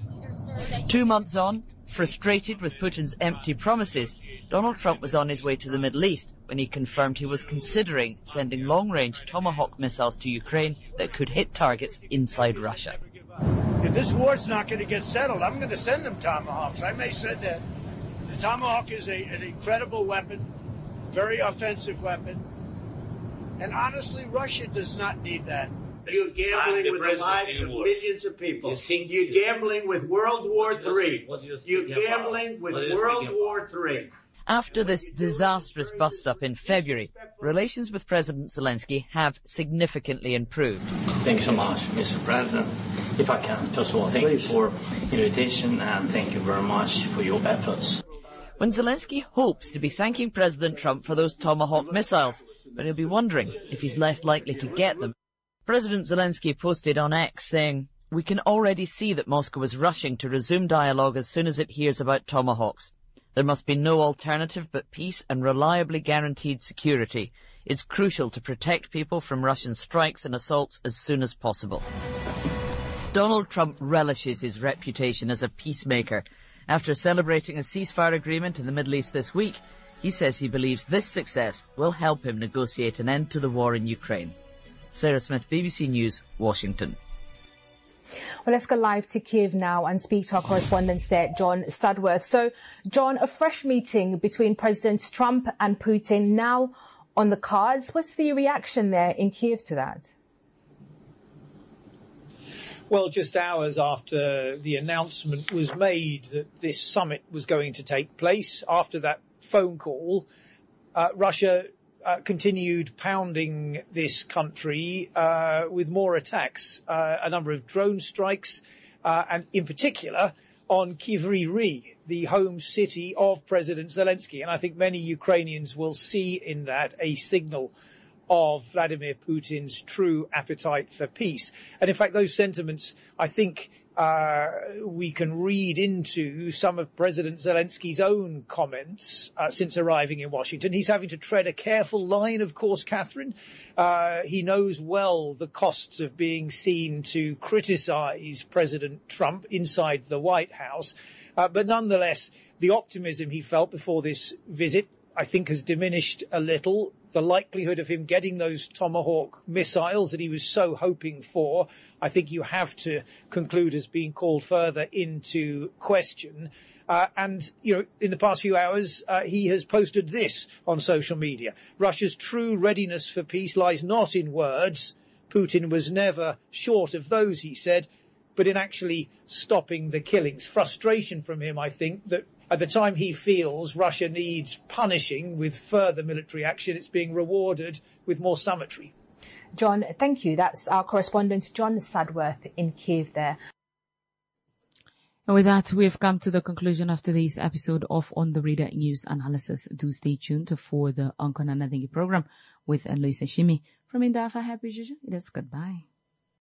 Two months on, frustrated with Putin's empty promises, Donald Trump was on his way to the Middle East when he confirmed he was considering sending long-range Tomahawk missiles to Ukraine that could hit targets inside Russia. If this war's not going to get settled, I'm going to send them Tomahawks. I may say that. The Tomahawk is a, an incredible weapon, very offensive weapon. And honestly, Russia does not need that. You're gambling with the lives of millions of people. You think You're gambling with World War Three. You're gambling with World War Three. After this disastrous bust-up in February, relations with President Zelensky have significantly improved. Thank you so much, Mister President. If I can, first of all, thank Please. you for your invitation and thank you very much for your efforts. When Zelensky hopes to be thanking President Trump for those Tomahawk missiles, but he'll be wondering if he's less likely to get them. President Zelensky posted on X saying, "We can already see that Moscow is rushing to resume dialogue as soon as it hears about Tomahawks. There must be no alternative but peace and reliably guaranteed security. It's crucial to protect people from Russian strikes and assaults as soon as possible." Donald Trump relishes his reputation as a peacemaker. After celebrating a ceasefire agreement in the Middle East this week, he says he believes this success will help him negotiate an end to the war in Ukraine. Sarah Smith, B B C News, Washington. Well, let's go live to Kiev now and speak to our correspondent there, John Sudworth. So, John, a fresh meeting between Presidents Trump and Putin now on the cards. What's the reaction there in Kiev to that? Well, just hours after the announcement was made that this summit was going to take place, after that phone call, uh, Russia uh, continued pounding this country uh, with more attacks, uh, a number of drone strikes, uh, and in particular on Kryvyi Rih, the home city of President Zelensky. And I think many Ukrainians will see in that a signal of Vladimir Putin's true appetite for peace. And in fact, those sentiments, I think, uh, we can read into some of President Zelensky's own comments uh, since arriving in Washington. He's having to tread a careful line, of course, Catherine. Uh, he knows well the costs of being seen to criticize President Trump inside the White House. Uh, but nonetheless, the optimism he felt before this visit, I think, has diminished a little. The likelihood of him getting those Tomahawk missiles that he was so hoping for, I think you have to conclude as being called further into question. Uh, and, you know, in the past few hours, uh, he has posted this on social media. Russia's true readiness for peace lies not in words. Putin was never short of those, he said, but in actually stopping the killings. Frustration from him, I think, that at the time he feels Russia needs punishing with further military action, it's being rewarded with more summitry. John, thank you. That's our correspondent, John Sudworth in Kiev there. And with that, we have come to the conclusion of today's episode of On the Reader News Analysis. Do stay tuned for the Uncle Nana Thingy program with Eloise Shimi. From Indafa, happy Juju. It is goodbye.